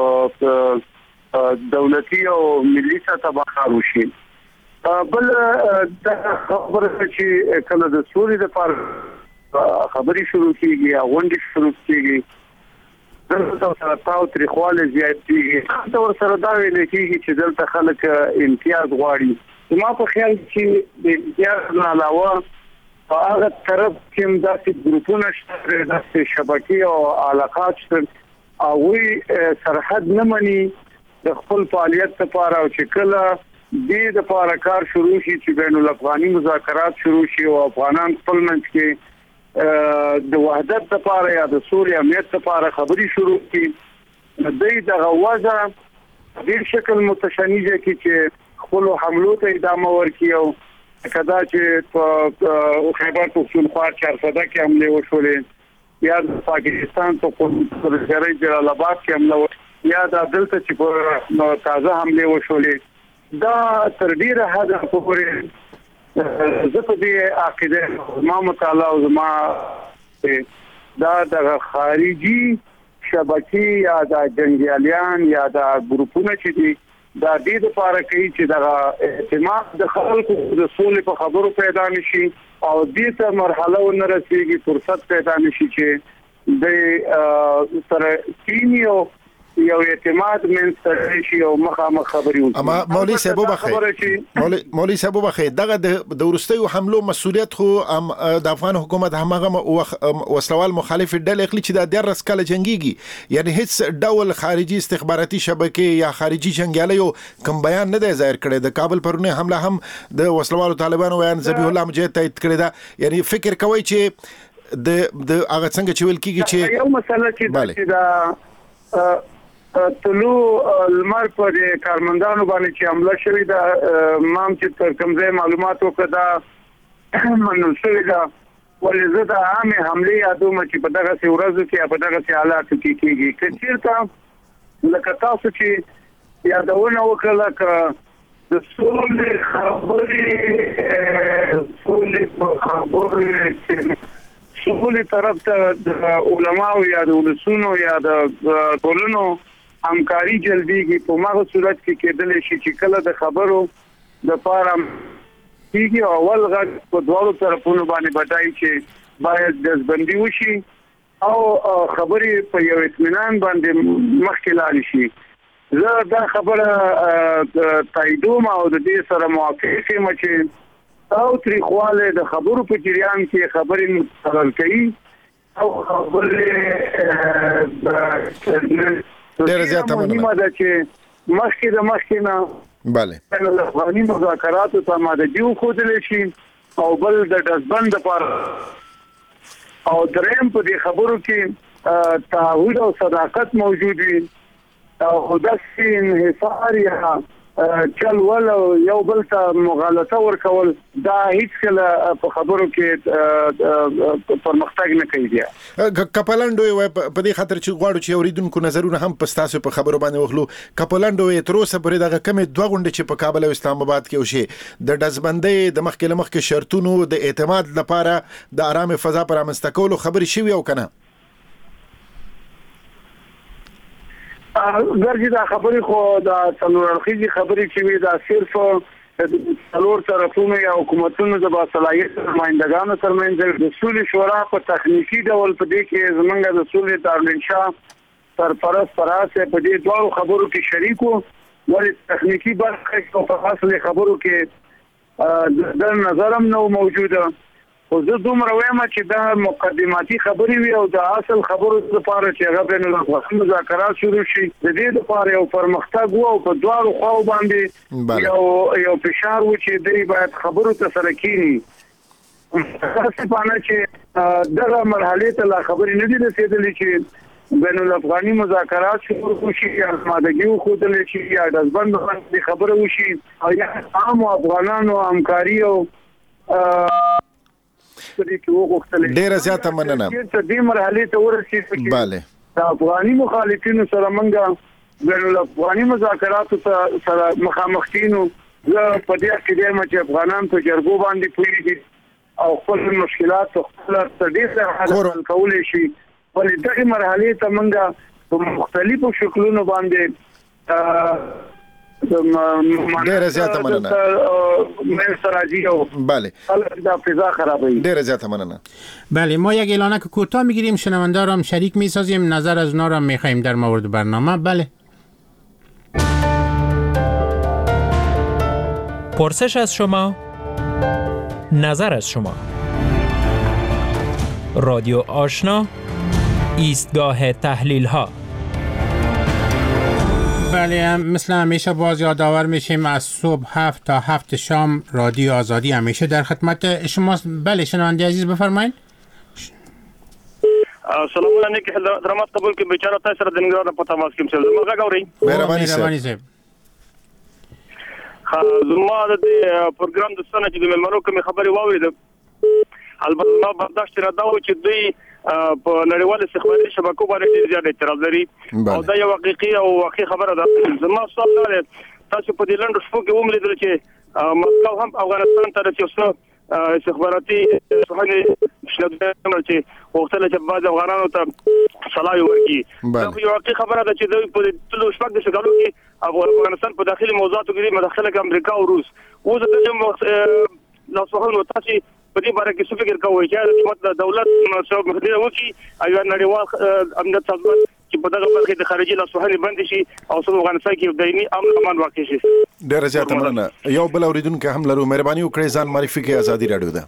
دولتي او ملي سطح باندې وشي. بل دا خبره چې کله د سولې لپاره خبرې شروع کیږي او غونډې شروع کیږي دلته سره تاوتریخواله زیاتېږي. دا ورسره دا ویل کېږي چې دلته خلک امتیاز غواړي. ما په خیال چې د امتیاز نه علاوه په هغه طرف کې داسې ګروپونه شته داسې شبکې او علاقات شته هغوی سرحد نه مني د خپل فعالیت لپاره او چې کله دې لپاره کار شروع شي چې بین الافغاني مذاکرات شروع شي او افغانان خپل منځ کې د وحدت لپاره یا د سولې امنیت لپاره خبرې شروع کړي دوی دغه وضع ډېر شکل متشنجه کې چې خپل حملو ته ادامه ورکړي او کدا چې په خیبر پختونخوا چارسده کې حمله وشولې یا د پاکستان په پرځای جلال آباد کې حمله یا د دلته چې په تازه حمله وشولې دا تر ډیره حد پورې زه په دې عقیده ما مطالعه او ما دا د خارجي شبکې یا د جنگیالیان یا د ګروپونو چې دي دا دې لپاره کوي چې د اعتماد د خلکو د سولې په خبرو پیدا نشي او دې ته مرحله ونرسيږي فرصت پیدا نشي چې د سره کینیو یو اعتماد من سره شي او مخامخ خبري وکړي. اما مولوي صاحب وبخښه مولوي صاحب وبخښه دغه د ورستیو حملو مسؤلیت خو د افغان حکومت همغه وسلوال مخالف ډلې خلی چې د درس کله جنگيږي یعنی هیڅ ډول خارجي استخباراتي شبکې یا خارجي جنگیالیو کوم بیان نه دی ظاهر کړی. د کابل پرونه حمله هم د وسلوالو طالبانو بیان ذبیح الله مجاهد تایید کړی دا یعنی فکر کوي چې د د هغه څنګه چې ویل کیږي چې یو مسله چې دا تلو المر پر کارمندانو باندې چې حمله شوې ده مام چې تر کوم ځای معلومات وکړه منل شوې ده ولې زه د عامې حملې یادوم چې په دغسې ورځو کې په دغسې حالاتو کې کېږي. که چېرته لکه تاسو چې یادونه وکړله که د سولې خبرې سولې په خبرې سولې طرف ته د علماو یا د ولسونو یا د ټولنو همکاري جلبېږي، په هغه صورت کې کېدلی شي چې کله د خبرو دپاره کېږي او اول غږ په دواړو طرفونو باندې بدایي چې باید ډزبندي وشي او خبرې په یو اطمینان باندې مخکې لاړې شي. زه دا خبره تاییدوم او د دې سره موافق یم چې او تریخواله د خبرو په جریان کې خبرې مستقل کوي او خبرې ډېره زیاته مهمه ده چې مخکې د مخکې نه بله د افغاني مذاکراتو ته آمادګي وښودلی شي او بل د ډزبند لپاره او دریم په دې خبرو کې تعهد او صداقت موجود وي او داسې انحصار یا چل ول یو بل ته مغالطه ورکول دا هیڅ کله په خبرو کې پرمختګ نه کوي. بیا کپلانډو وي په دې خاطر چې غواړو چې اوریدونکو نظرونه هم په تاسو په خبرو باندې وخلو. کپلانډو وي تر اوسه پورې دغه کمې دوه غونډې چې په کابل او اسلام آباد کې وشي د ډزبندۍ د مخکې لمخکې شرطونو د اعتماد لپاره د آرام فضا پر رامنځته کولو خبرې شوي او کنه ګرځي دا خبرې خو دا څلور اړخیزې خبرې چې وي دا صرف څلور طرفونو یا حکومتونو د باصلاحیت نمایندګانو ترمنځ د سولې شورا په تخنیکي ډول په دې کې زمونږ د سولې دارالانشا سرپرست فراسه په دې ډول خبرو کې شریک وو، ولې تخنیکي برخه او په اصل خبرو کې د نظرم نو موجوده. خو زه دومره وایم چې دا مقدماتي خبرې وي او د اصل خبرو لپاره چې هغه بین الاقوامي مذاکرات شروع شي د دې لپاره یو پرمختګ وو او په دواړو خواو باندې یو یو فشار و چې دوی باید خبرو ته سره کینی. تاسو باندې چې دغه مرحله ته لا خبرې نه دي رسیدلې چې بین الاقوامي مذاکرات شروع شي یا آمادګي وښودل شي یا ډزبند باندې خبره وشي او یا عام افغانانو همکاري او ډیره زیاته مننه. چې دې مرحله ته ورسېږي bale د افغاني مخالفینو سره منګه بین الاقوامي مذاکراتو سره مخامخ کینو. زه په دې کې د چې افغانان په جرګو باندې پوهیږي او خپل مشکلات خپل تدې سره حل کولای شي، ولې دغه مرحله ته منګه په مختلفو شکلونو باندې ډیره زیاته مننه. مې سراجیو بله دا فضا خرابوي. ډیره زیاته مننه. بله ما یک اعلانه که کوتاه میگیریم شنونده را هم شریک میسازیم، نظر از اونا را میخوایم در مورد برنامه. بله پرسش از شما، نظر از شما. رادیو آشنا، ایستگاه تحلیل ها. بله مثل همیشه باز یادآور میشیم از صبح هفت تا هفت شام رادیو آزادی همیشه در خدمت شماست. بله شنونده عزیز بفرمایید. سلام علیکم که درامات قبول که بیچاره تاسو سره د نګران په تماس کې مسل زما غوړي مهرباني صاحب. زما د پروګرام د سنه چې د ملمنو کوم خبري واورید البته ما برداشت نه دا و چې دوی په نړیوال استخباراتي شبکو باندې زیات اعتراض لري او دا یو حقيقي او واقعي خبره ده. زما سوال تاسو په دې لنډ شپو کې وملیدل چې مسکو هم افغانستان ته رسېږي استخباراتي څنګه شنه چې وختله چې بعض افغانانو ته صلاح ورکړي. دا یو واقعي خبره ده چې دوی په ټولو شپږ د شګالو کې افغانستان په داخلي موضوعاتو کې مداخله امریکا او روس او د دې لا سوهل وتاسي په دې باره کې څه فکر کوئ چې د دولت مسؤل مخدمه وکي او نړیوال امنیت سازمان چې په دغه برخه د خارجي لاسوهنې بند شي او څو افغانستان کې دایمي امن امان واقع شي. ډېر زیات مننه. یو بل اوریدونکو هم لرو، مهرباني وکړئ ځان معرفي کړئ. ازادي رادیو ده.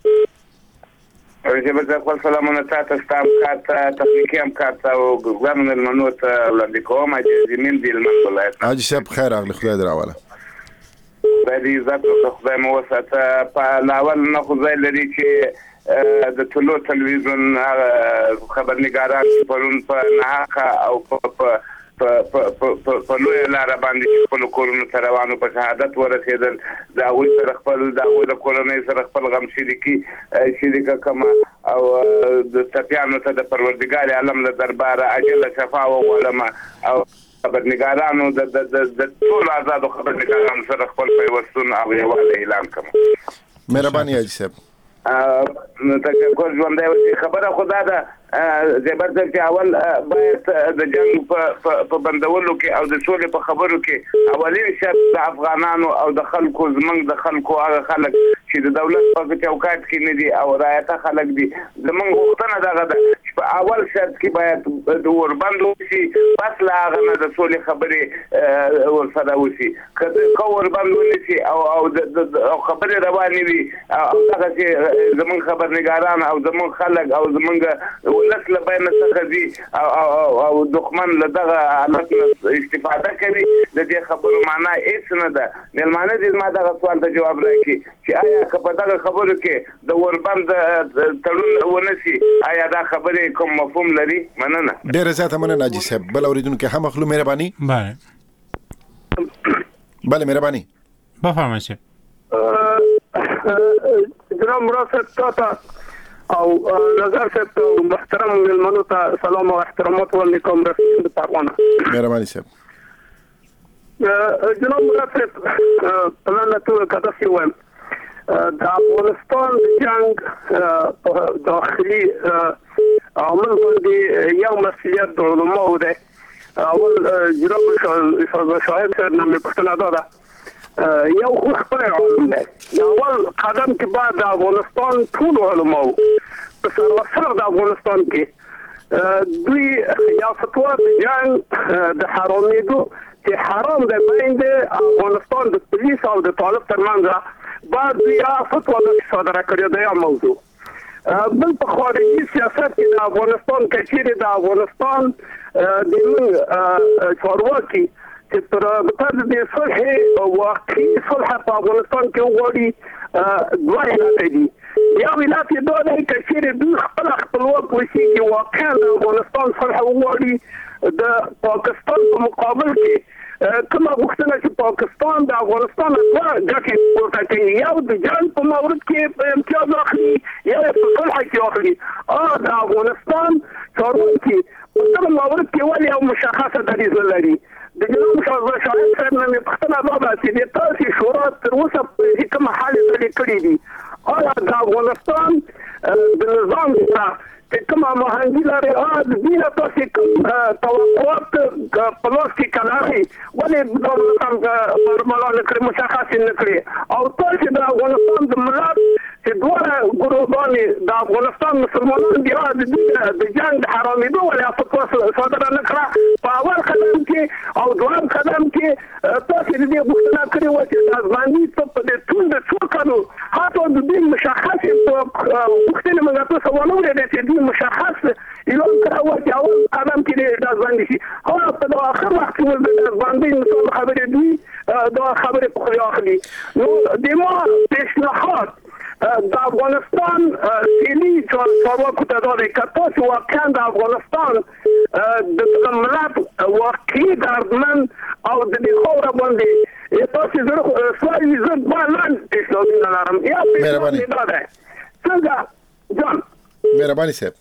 زه خپل سلامونه تاسو ستام کارته تخنیکی هم کارته او ګرځم نن منو ته وړاندې کوم چې زمين دی المنولات. حاجی صاحب خیر اغلی خدای دراواله. باید عزت او خدای مو وساته. په لاول نه خو ځای لري چې د ټولو تلویزیون خبرنګاران پرون په ناحقه او په په لوی لار باندې خپل کورونو ته روانو په شهادت ورسېدل. دا وایي سره خپل دا وایي د کورنۍ سره خپل غم شریکي شریکه کما او د تپیانو ته د پروردګار عالم له درباره اجل شفا وغواړم او خبرنګارانو د د ټول آزادو خبرنګارانو سره خپل پیوستون او یووالی اعلان کوم. مهرباني حاجي صاحب. نو تشکر ژوندی خبره خدا ده زبر چې اول باید د جنگ په بندولو کې او د سولې په خبرو کې اولین شرط د افغانانو او د خلکو زمنګ د خلکو هغه خلک چې د دولت په چوکاټ کې نه دي او رایته خلک دي زمنګ غوښتنه دغه ده په اول شرط کې باید د اوربند وشي بس لا هغه نه د سولې خبرې ورسره وشي که که اوربند ونشي او او د خبرې روانې وي او دغه چې زمونږ خبرنګاران او زمونږ خلک او زمونږ ولس له بین څخه دي او او دښمن له دغه حالت استفاده کوي د دې خبرو معنا هیڅ نه ده. مېلمانه دې ما دغه سوال ته جواب راکړي چې آیا که په دغه خبرو کې د اوربند تړون ونشي آیا دا خبرې کوم مفهوم لري؟ مننه. ډېره زیاته مننه حاجي صاحب. بل اورېدونکی هم اخلو. مهرباني. بله بله مهرباني. بفرمایئ. جناب مراد صاحب تا او نظر صاحب محترم ملمنو ته سلام او احترامات وړاندې کوم رسول پروانه. مهرباني صاحب. جناب مراد صاحب پلان ته کده سی وایم د افغانستان د جنگ داخلي عامل باندې یو مسئولیت د علماء ده. اول جناب شاهد صاحب نامه پښتنه ده یو خو خپل علم دی. اول قدم کې بعد د افغانستان ټول علماء په سر د افغانستان کې دوی یا فتوا د جنگ د حرامېدو چې حرام دی بین د افغانستان د پولیس او د طالب ترمنځ بعد یا فتوا د صادره کړې ده یا موضوع. بل په خارجي سیاست کې د افغانستان کچېرې د افغانستان د موږ چارواکي چې تر بطر د صلح او واقعي صلح په افغانستان کې وغواړي دوه علت دي. یو علت یې دا دی که چېرې دوی خپله خپلواک وسیږي واقعا د افغانستان صلح وغواړي د پاکستان په مقابل کې کومه غوښتنه چې پاکستان د افغانستان دوه ګټې پورته کوي یو د جنګ په مورد کې په امتیاز اخلي یا په صلح کې اخلي. د افغانستان چارواکي په دغه مورد کې ولې یو مشخصه دریځ لري. د جناب شاهد صاحب نه مې پوښتنه دا ده چې د تاسې شورا تر اوسه په کومه حال کې کړي دي آیا د افغانستان د نظام سره چې کومه مهنګي لري د دې نه تاسې کوم توقعات په لاس کې کړي ولې د فرمانونه کړي مشخص نه کړي او تاسې د افغانستان د ملت چې دوه ګروهونه د افغانستان مسلمانان دي د د جنگ د حرامېدو ولې فتوا صادره نه کړه په اول قدم کې او دویم قدم کې تاسې د دې غوښتنه کړې وه چې د افغاني په دې ټول د څو کالو حتی د دې مشخصې غوښتنې موږ تاسو ونه اورېدې چې دوی مشخص اعلان کړی وه چې اول قدم کې د افغاني شي هغه په آخر وخت کې د افغاني مثال خبرې دوی دا خبرې په خولې اخلي. نو د ما پیشنهاد د افغانستان سیلی چارواکو ته دا دی که تاسو واقعا د افغانستان د ملت واقعي دردمند او د دې خاوره باندې تاسو زه سوال یې زه دوه لاندې پیشنهادونه لرم. یا پیشنهاد مې دا دی څنګه جان مهرباني صاحب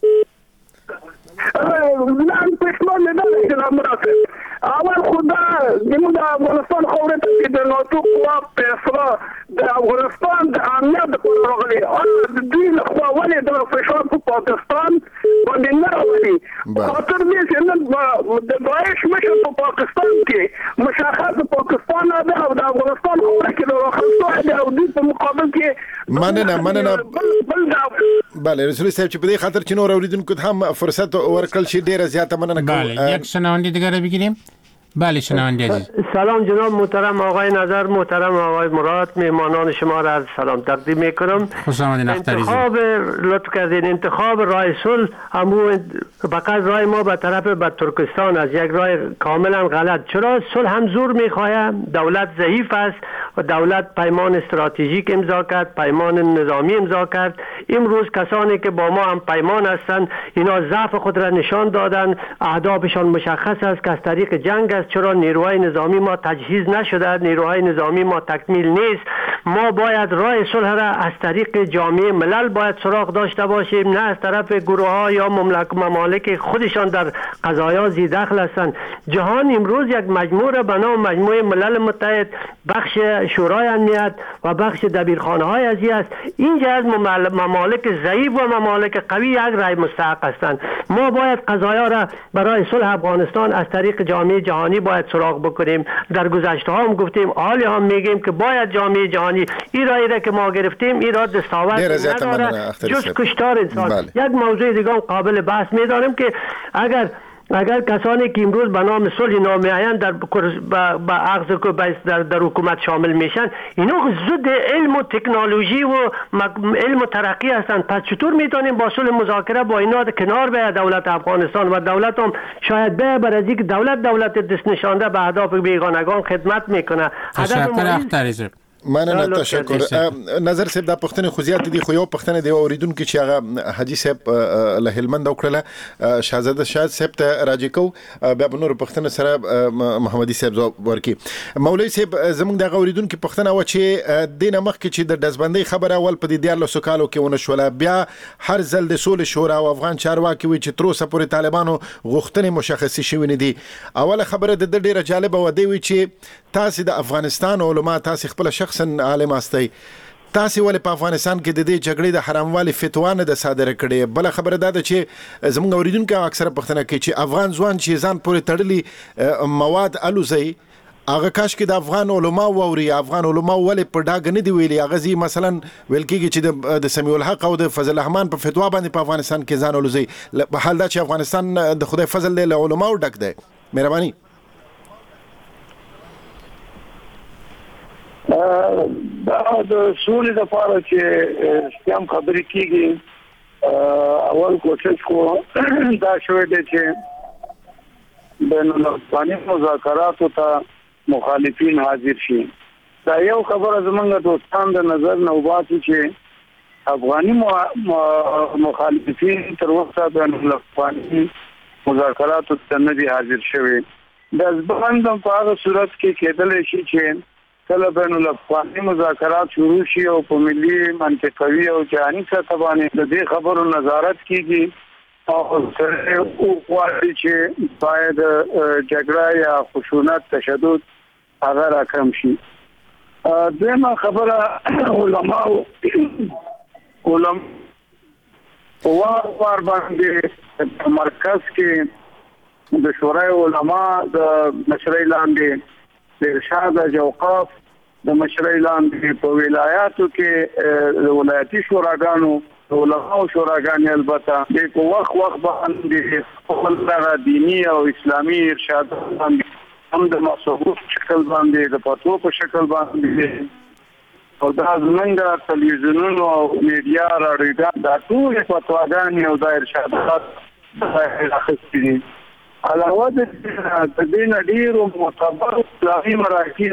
لاندې پیشنهاد مې دا دی جناب مراد صاحب اول خو دا زموږ د افغانستان خاورې ته چې د ناټو قوا فیصله د افغانستان د امنیت دپاره راغلې آیا د دوی له خوا ولې دغه فشار په پاکستان باندې نه راولي په خاطر دې چې نن د داعش مشر په پاکستان کې مشخص پاکستان ده او د افغانستان خاوره کې د راخلصو دی او دوی په مقابل کې مننه مننه بله رسول صاحب چې په دې خاطر چې نور اوریدونکو هم فرصت ورکړل شي ډېره زیاته مننه کوم. بله یک شنونده دیگر رو بگیریم. بله شنونده عزیز. سلام جناب محترم آقای نظر محترم آقای مراد مهمانان شما را از سلام تقدیم میکنم. خوش آمدین اختریزی. انتخاب لطف کردین انتخاب راه صلح همون فقط راه ما به طرف به ترکستان از یک راه کاملا غلط. چرا صلح هم زور میخواهد دولت ضعیف است و دولت پیمان استراتژیک امضا کرد پیمان نظامی امضا کرد. امروز کسانی که با ما هم پیمان هستند اینا ضعف خود را نشان دادند اهدافشان مشخص است که از طریق جنگ است. چرا نیروهای نظامی ما تجهیز نشده نیروهای نظامی ما تکمیل نیست ما باید راه صلح را از طریق جامعه ملل باید سراغ داشته باشیم، نه از طرف گروه ها یا مملک ممالک خودشان در قضایا ذی دخل هستند. جهان امروز یک مجموعه را به نام مجموعه ملل متحد، بخش شورای امنیت و بخش دبیرخانه های ازی است. اینجا از ممالک ضعیف و ممالک قوی یک رای مستحق هستند. ما باید قضایا را برای صلح افغانستان از طریق جامعه جهانی باید سراغ بکنیم. در گذشته هم گفتیم، حالی هم میگیم که باید جامعه جهانی این رای را که ما گرفتیم این را دستاورد نداره جز کشتار انسان. بله. یک موضوع دیگه قابل بحث میدانم که اگر اگر کسانی که امروز به نام صلح نامعین در با اخذ در, در حکومت شامل میشن، اینا ضد علم و تکنولوژی و علم و ترقی هستند. پس چطور میتونیم با صلح مذاکره با اینا کنار بیاید دولت افغانستان و دولت هم شاید به بر از اینکه دولت دولت دست نشانده به اهداف بیگانگان خدمت میکنه. هدف مننه، تشکر. نظر صاحب د پښتنې خو زیات دي، خو یو پښتنه دی اوریدونکو چې هغه حاجی صاحب له هلمند وکړه، شاهزاده شاه صاحب ته راځي کو بیا په نور پښتنه سره محمدي صاحب ورکی. مولوی صاحب زموږ د اوریدونکو پښتنه و چې دینه مخکې چې د دزبندۍ خبره ول په دې دیارلسو کالو کې ونه شوله، بیا هر ځل د سولې شورا او افغان چارواکي وي چې تر اوسه پورې طالبانو غوښتنې مشخصي شوې نه دي. اوله خبره د ډیره جالبه و دی چې تاسو د افغانستان علما، تاسو خپل شخص عالم استئ، تاسو ولې په افغانستان کې د دې جګړې د حراموالي فتوا نه د صادره کړې؟ بل خبره دا ده چې زموږ اوریدونکو اکثره پښتنه کې چې افغان ځوان چې ځان پورې تړلي مواد الوزي، هغه کاش کې د افغان علما ووري، افغان علما ولې په ډاګ نه دی ویلي. هغه زی مثلا ویل کېږي چې د سمیع الحق او د فضل الرحمن په فتوا باندې په افغانستان کې ځان الوزي، په حال دا چې افغانستان د خدای فضل له علماو ډک دی. مهرباني. دا د سولې لپاره چې ستیم خبرې کېږي، اول کوشش کو دا شوی دی چې بین الافغاني مذاکراتو ته مخالفین حاضر شي. دا یو خبره زمونږ دوستان د نظر نه وباسي چې افغاني مخالفین تر وخته بین الافغاني مذاکراتو ته نه دي حاضر شوي. د ځبند په هغه صورت کې کېدلی شي چې کله بین الافغاني مذاکرات شروع شي او په ملي منطقوي او جهاني سطح باندې د دې خبرو نظارت کیږي او سره او غواړي چې باید جګړه یا خشونت تشدد هغه راکم شي. دغه خبره علماء علماء وار وار باندې مرکز کې د شورای علماء د مشرۍ لاندې د ارشاد اوقاف د مشرۍ لاندې په ولایاتو کې د ولایتي شوراګانو د علماو شوراګانې البته د په وخت وخت باندې خپل دینی او اسلامي ارشاد باندې هم د مصوب شکل باندې د پاتو په شکل باندې او دا زمونږ تلویزیونونو او میډیا راډیو دا ټول فتواګانې او د ارشادات راخستې دي. علاوه د دې نه ډیرو معتبر اسلامي مراکز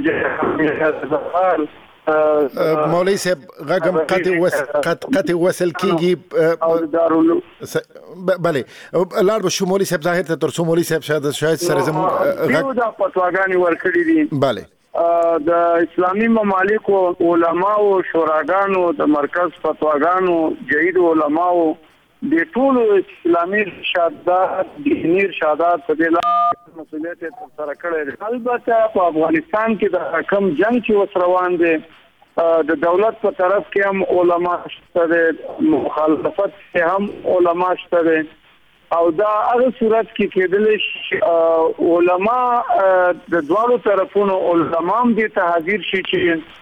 له مولوی صاحب غږم قطع قطع وصل کیږي. بله لار به شو مولوی صاحب ظاهر ته تر څو مولوی صاحب شاید شاید سره زمو غږ د فتواګانې ورکړي دي. بله د اسلامي ممالکو علماو شوراګانو د مرکز فتواګانو جهید علماو د ټول اسلامي ارشادات دینی ارشادات په دې لاره مسؤلیت تر کړی. البته په افغانستان کې د حکم جنگ چې وسروان دي د دولت په طرف کې هم علما شته، مخالفت کې هم علما شته او دا هغه صورت کې کېدل شي علما د دوه طرفونو علما هم دي ته حاضر شي چې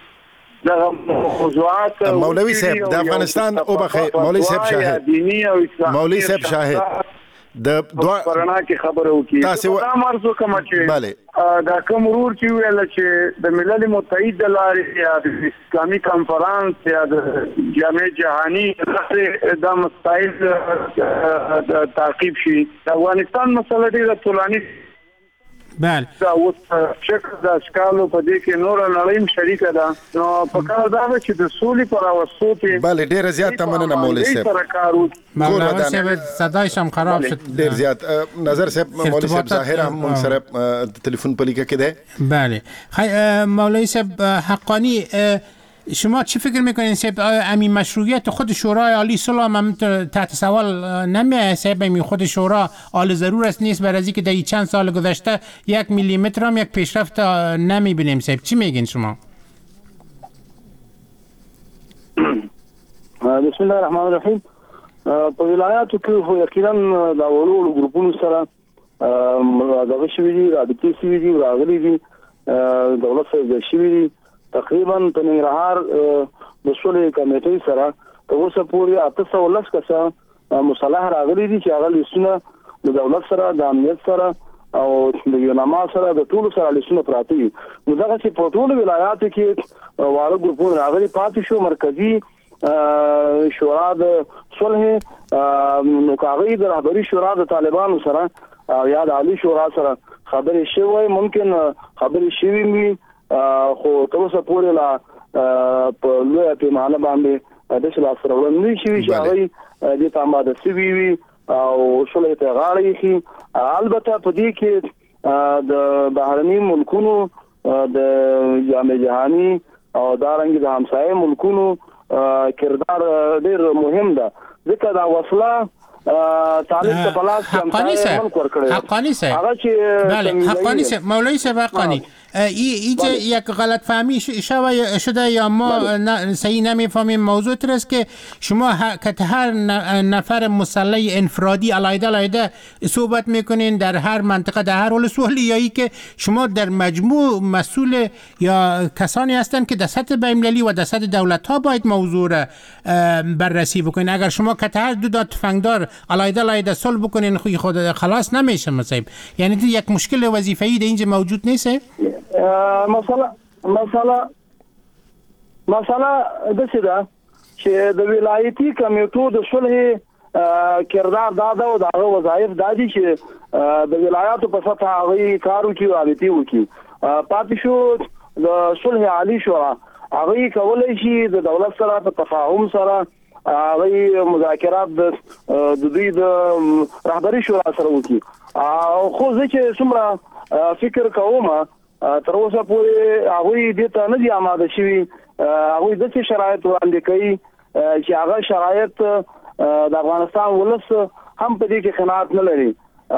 مولوی صاحب د افغانستان او بخیر مولوی صاحب شاهد مولوی صاحب شاهد د دوه پرانا کې خبره وکړي. تاسو دا مرزو کوم چې دا کوم ورور چې ویل چې د ملل متحد د لارې یا د اسلامي کانفرنس یا د جامعه جهانی د مسائل د تعقیب شي. د افغانستان مسله ډیره طولاني بله دا اوس شکل د اشکالو په دې کې نور نړۍ شریکه ده، نو په کار دا چې د سولې پر اوسو کې بله ډیره زیاته مننه مولوی صاحب. مولوی صاحب صدایش هم خراب شد ډیر زیات. نظر صاحب مولوی صاحب ظاهر هم من سره تلیفون په لیکه کې ده. بله مولوی صاحب حقانی شما چی فکر میکنین صاحب همین مشروعیت خود شورای عالی صلح هم تحت سوال نمیه صاحب؟ همین خود شورا عالی ضرور است نیست برای از که در چند سال گذشته یک میلی متر هم یک پیشرفت نمیبینیم صاحب. چی میگین شما؟ بسم الله الرحمن الرحیم. په ولایاتو کې خو یقینا د اولو ګروپونو سره دغه شوي دي، رابطې شوي دي، راغلي دي، دولت سره شوي دي. تقریبا په ننګرهار د صلح کمیټې سره تر اوسه پورې اته سوه لس کسه مصالح راغلي دي چې هغه لیستونه د دولت سره، د امنیت سره او د یوناما سره د ټولو سره لیستونه پراته دي. نو دغه چې په ټولو ولایاتو کې واړه ګروپونه راغلي پاتې شو. مرکزي شورا د صلح نو کاغی د رهبری شورا د طالبانو سره یا د عالی شورا سره خبرې شوی، ممکن خبرې شوی وي خو تر اوسه پورې لا په لویه پیمانه باندې د سلا سره ولنی شوی چې هغه د تاماده سوي وي او صلح ته غاړه یې. البته په دې کې د بهرني ملکونو د جامع جهانی او دارنګ د همسایه ملکونو کردار ډیر مهم ده، ځکه دا وصله تعلیق ته پلاس حقانی صاحب حقانی صاحب هغه چې بله حقانی صاحب مولوی صاحب حقانی اینجا یک غلط فهمی شده یا ما صحیح نمیفهمیم. موضوع تر است که شما که هر نفر مسلح انفرادی علیحده علیحده صحبت میکنین در هر منطقه، در هر ولسوالی، یا ای که شما در مجموع مسئول یا کسانی هستند که در سطح بین‌المللی و در سطح دولت ها باید موضوع را بررسی بکنین. اگر شما که هر دو تا تفنگدار علیحده علیحده صلح بکنین خود خلاص نمیشه مصیب. یعنی یک مشکل وظیفه‌ای در اینجا موجود نیست؟ مسله مسله مسله د څه ده چې د ولایتي کمیټو د صلح کردار دا ده او د هغه وظایف دا دي چې د ولایاتو په سطح هغه کار وکړي او رابطې وکړي. پاتې شو د صلح عالی شورا هغه کولای شي د دولت سره په تفاهم سره هغه مذاکرات د دوی د رهبری شورا سره وکړي. او خو زه چې څومره فکر کوم تر اوسه پورې هغوی دې ته نه دي آماده شوي. هغوی داسې شرایط وړاندې کوي چې هغه شرایط د افغانستان ولس هم په دې کې قناعت نه لري.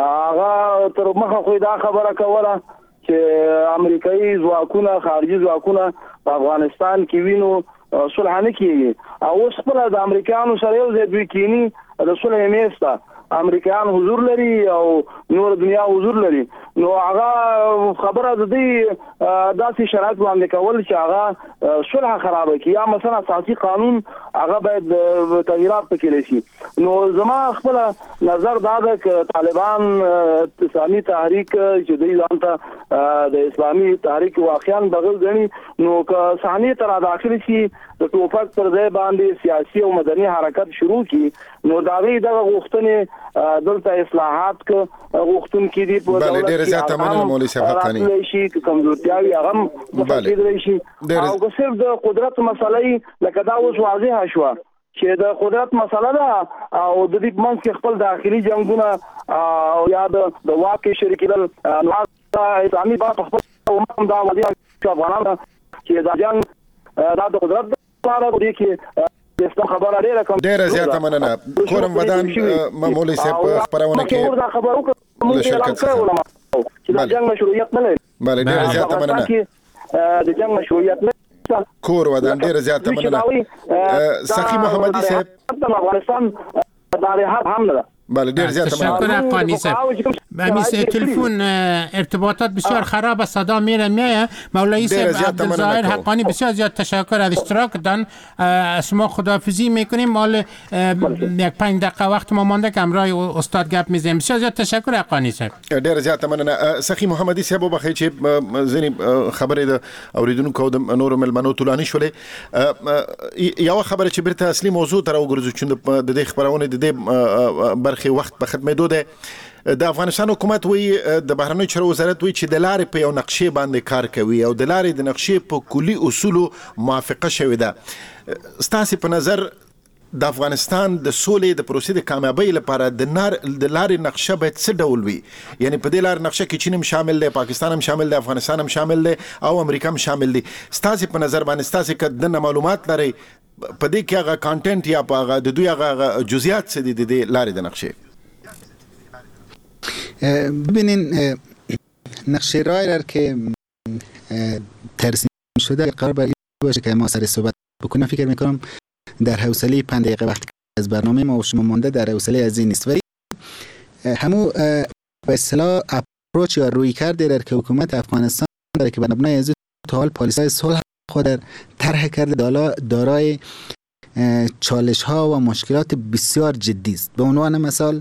هغه تر مخه خو دا خبره کوله چې امریکایي ځواکونه، خارجي ځواکونه په افغانستان کې وینو صلح نه کېږي. او اوس خپله د امریکایانو سره یو ځای دوی کینی د صلح میز ته امریکایان حضور لري او نور دنیا حضور لري. نو هغه خبره د دې داسې شرایط باندې کول چې هغه صلح خراب کړي یا مثلا اساسي قانون هغه باید تغییرات پکې شي. نو زما خپل نظر دا ده چې طالبان اسلامي تحریک چې دوی ځان ته د اسلامي تحریک واقعا بغل غني، نو که ثاني تر داخلي شي د ټوپک پر ځای باندې سیاسي او مدني حرکت شروع کی، نو دا وی د غوښتنې دلته اصلاحات ک غوښتون کې دي په دولت کې زیاته مننه مولوی صاحب حقانی شي کمزورتیاوي هغه مفیدل شي. او که صرف د قدرت مسلې لکه دا اوس واضح شو چې د قدرت مسله ده او د دې منځ کې خپل داخلي جنگونه او یا د واقع شریکیدل نو اسلامي په خپل هم دا واضح چې افغانان چې دا جنگ دا د قدرت لپاره دی کې خبره ډیره کوم ډیره زیاته مننه. کورم ودان مولوی صاحب خبرونه کې دا خبرو کوم شرکت چې دا جنگ مشروعیت نه لري. بله ډیره زیاته مننه. د جنگ مشروعیت نه کور ودان ډیره زیاته مننه. سخی محمدي صاحب افغانستان دا هم نه. بله ډیر زیاته تشکر حقانی صاحب. همین تلفن ارتباطات بسیار خراب است، صدا میره میایه. مولوی صاحب عبدالظاهر حقانی بسیار زیاد تشکر از اشتراک دادن. شما خداحافظی میکنیم. مال یک پنج دقیقه وقت ما مانده که همراه استاد گپ میزنیم. بسیار زیاد تشکر حقانی صاحب. ډیر زیاته مننه. سخی محمدي صاحب وبخښئ چې ځینې خبرې د اوریدونکو د نورو ملمنو طولاني شولې. یو خبره چې بیرته اصلي موضوع ته راوګرځو چې د دې خبرونه د دې برخې وخت په ختمېدو ده. د افغانستان حکومت وی د بهرنیو چارو وزارت وی چې د لارې په یو نقشې باندې کار کوي او د لارې د نقشې په کلی اصولو موافقه شوې ده. ستاسو په نظر د افغانستان د سولې د پروسې د کامیابی لپاره د نار د لارې نقشه باید څه ډول وي؟ یعنی په دې لارې نقشه کې چین هم شامل دی، پاکستان هم شامل دی، افغانستان هم شامل دی او امریکا هم شامل دی. ستاسو په نظر باندې ستاسو کده معلومات لري په دې کې هغه کانټینټ یا په هغه د دوی هغه جزئیات څه دي د دې لارې د نقشې؟ ببینین نقشه رای را که ترسیم شده قرار بر باشه که ما سر صحبت بکنم، فکر میکنم در حوصله پنج دقیقه وقتی از برنامه ما و شما مونده در حوصله از این نیست، ولی همو به اصطلاح اپروچ یا روی کرده در که حکومت افغانستان داره که بر مبنای از تا حال پالیسای صلح خود در طرح کرده دارای چالش ها و مشکلات بسیار جدی است. به عنوان مثال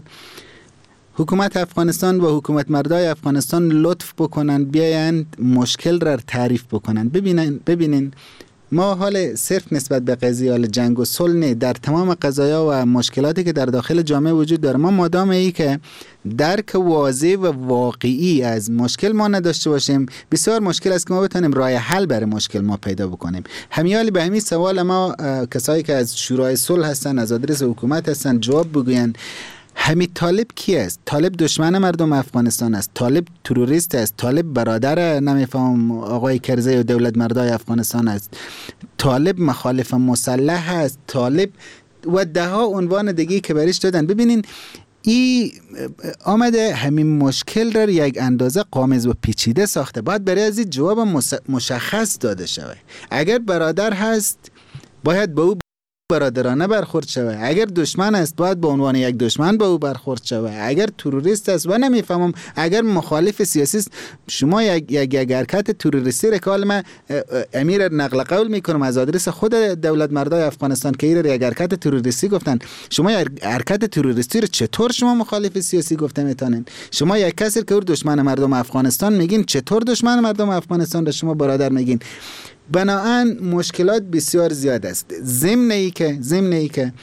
حکومت افغانستان و حکومت مردای افغانستان لطف بکنن بیایند مشکل را تعریف بکنن. ببینن ببینین ما حال صرف نسبت به قضیه حال جنگ و صلح نه، در تمام قضایا و مشکلاتی که در داخل جامعه وجود داره ما مادام ای که درک واضح و واقعی از مشکل ما نداشته باشیم، بسیار مشکل است که ما بتونیم راه حل برای مشکل ما پیدا بکنیم. همیالی به همین سوال ما کسایی که از شورای صلح هستن، از آدرس حکومت هستن جواب بگوین. همین طالب کی است؟ طالب دشمن مردم افغانستان است، طالب تروریست است، طالب برادر نمیفهم آقای کرزی و دولت مردای افغانستان است، طالب مخالف مسلح است، طالب و ده ها عنوان دیگه که برش دادن. ببینین ای آمده همین مشکل را یک اندازه قامز و پیچیده ساخته، باید برای از این جواب مشخص داده شود. اگر برادر هست باید به او برادرانه برخورد شود، اگر دشمن است باید به عنوان یک دشمن به او برخورد شود، اگر تروریست است و نمیفهمم اگر مخالف سیاسی است شما یک یک یک حرکت تروریستی را که من امیر نقل قول میکنم از آدرس خود دولت مردای افغانستان که ایره یک حرکت تروریستی گفتن، شما یک حرکت تروریستی رو چطور شما مخالف سیاسی گفته میتونین؟ شما یک کسی که دشمن مردم افغانستان میگین چطور دشمن مردم افغانستان را شما برادر میگین؟ بنابراین مشکلات بسیار زیاد است. ضمن ای که ضمن ای که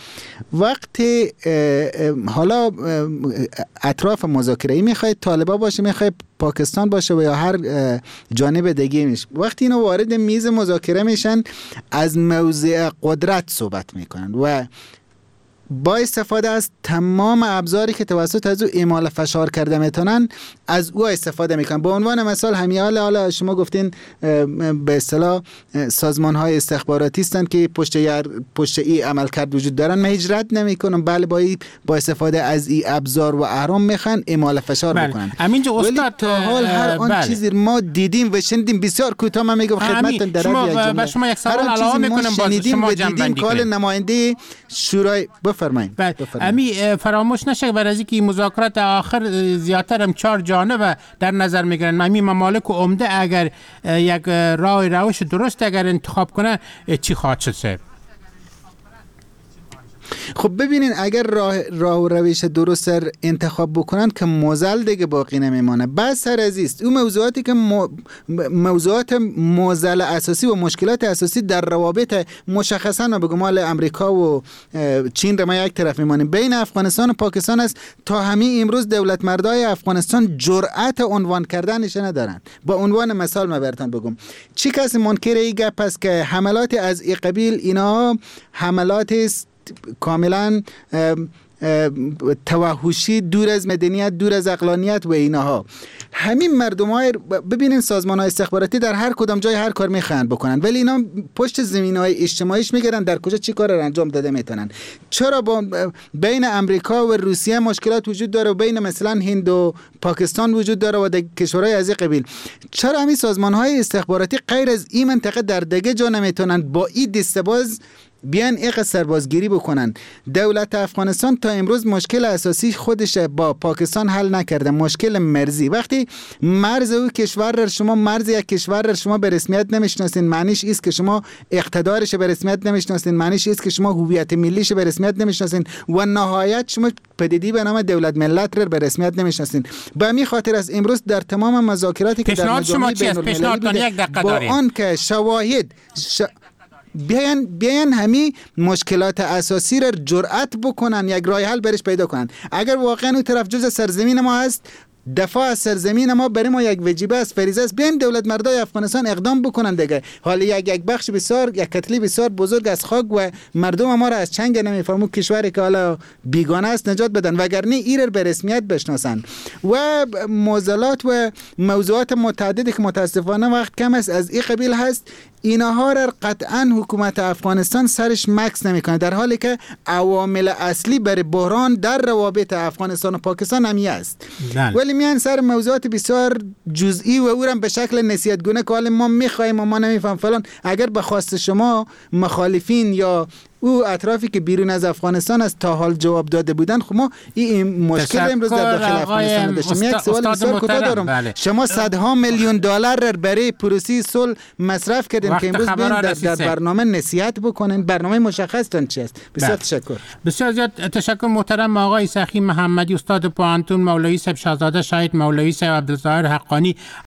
وقتی حالا اطراف مذاکره ای میخواد طالبا باشه، میخواد پاکستان باشه و یا هر جانب دیگه میشه، وقتی اینا وارد میز مذاکره میشن از موضع قدرت صحبت میکنن و با استفاده از تمام ابزاری که توسط از او اعمال فشار کرده میتونن از او استفاده میکنن. به عنوان مثال همیال حالا شما گفتین به اصطلاح سازمان های استخباراتی هستن که پشت یر پشت ای عمل کرد وجود دارن، من هیچ رد نمیکنم، بله با با استفاده از این ابزار و اهرام میخوان اعمال فشار بله. بکنن. امینجا استاد تا حال هر آن بله. چیزی ما دیدیم و شنیدیم بسیار کوتاه من میگم خدمتتون در شما یک جمله شما یک سوال علاوه میکنم باز شما جنبندی کنید. نماینده شورای بفرمایید. امی فراموش نشه برای از اینکه مذاکرات آخر زیاتر هم چهار جانبه در نظر میگیرن. امی ممالک و عمده اگر یک راه روش درست اگر انتخاب کنه چی خواهد شد؟ خب ببینین اگر راه راه و روش درست رو انتخاب بکنن که موزل دیگه باقی نمیمانه. بس سر عزیز اون موضوعاتی که مو... موضوعات موزل اساسی و مشکلات اساسی در روابط مشخصا ما بگم مال امریکا و چین رو ما یک طرف میمانیم، بین افغانستان و پاکستان است. تا همین امروز دولت مردای افغانستان جرأت عنوان کردنش ندارن. با عنوان مثال ما براتون بگم، چی کسی منکر این گپ است که حملات از این قبیل اینا حملات است کاملا توحشی، دور از مدنیت، دور از عقلانیت و اینها. همین مردم های ببینین سازمان های استخباراتی در هر کدام جای هر کار میخوان بکنن، ولی اینا پشت زمین های اجتماعیش میگردن در کجا چی کار رو انجام داده میتونن. چرا با بین امریکا و روسیه مشکلات وجود داره و بین مثلا هند و پاکستان وجود داره و در کشورهای از این قبیل؟ چرا همین سازمان های استخباراتی غیر از این منطقه در دیگه جا نمیتونن با این دسته‌باز بیان ایق سربازگیری بکنن؟ دولت افغانستان تا امروز مشکل اساسی خودش با پاکستان حل نکرده، مشکل مرزی. وقتی مرز او کشور را شما مرز یک کشور را شما به رسمیت نمیشناسین، معنیش است که شما اقتدارش به رسمیت نمیشناسین، معنیش است که شما هویت ملیش به رسمیت نمیشناسین و نهایت شما پدیدی به نام دولت ملت را به رسمیت نمیشناسین. به همین خاطر از امروز در تمام مذاکراتی که در مجامع بین‌المللی با آن که شواهد ش... بیان بیان همین مشکلات اساسی را جرأت بکنن یک راه حل برش پیدا کنن. اگر واقعا اون طرف جز سرزمین ما هست دفاع از سرزمین ما برای ما یک وجیبه است، فریضه است. بیاین دولت مردای افغانستان اقدام بکنن دیگه. حالا یک یک بخش بسیار یک کتلی بسیار بزرگ از خاک و مردم ما را از چنگ نمیفهمو کشوری که حالا بیگانه است نجات بدن، وگرنه ایرر به رسمیت بشناسن. و معضلات و موضوعات متعددی که متاسفانه وقت کم است از این قبیل هست، اینها را قطعا حکومت افغانستان سرش مکس نمیکنه، در حالی که عوامل اصلی برای بحران در روابط افغانستان و پاکستان همی است. ولی میان سر موضوعات بسیار جزئی و او را به شکل نصیحتگونه که حالا ما میخوایم و ما نمیفهم فلان. اگر به خواست شما مخالفین یا او اطرافی که بیرون از افغانستان است تا حال جواب داده بودن، خب ما این مشکل امروز در داخل افغانستان داشتیم. یک سوال بسیار کوتاه دارم. بله. شما صدها میلیون دلار را برای پروسه صلح مصرف کردین که امروز بیاین در, در برنامه نصیحت بکنین. برنامه مشخصتان چی است؟ بسیار بله. تشکر. بسیار زیاد تشکر محترم آقای سخی محمدی، استاد پوهنتون، مولوی صاحب شاهزاده شهید مولوی صاحب عبدالظاهر حقانی.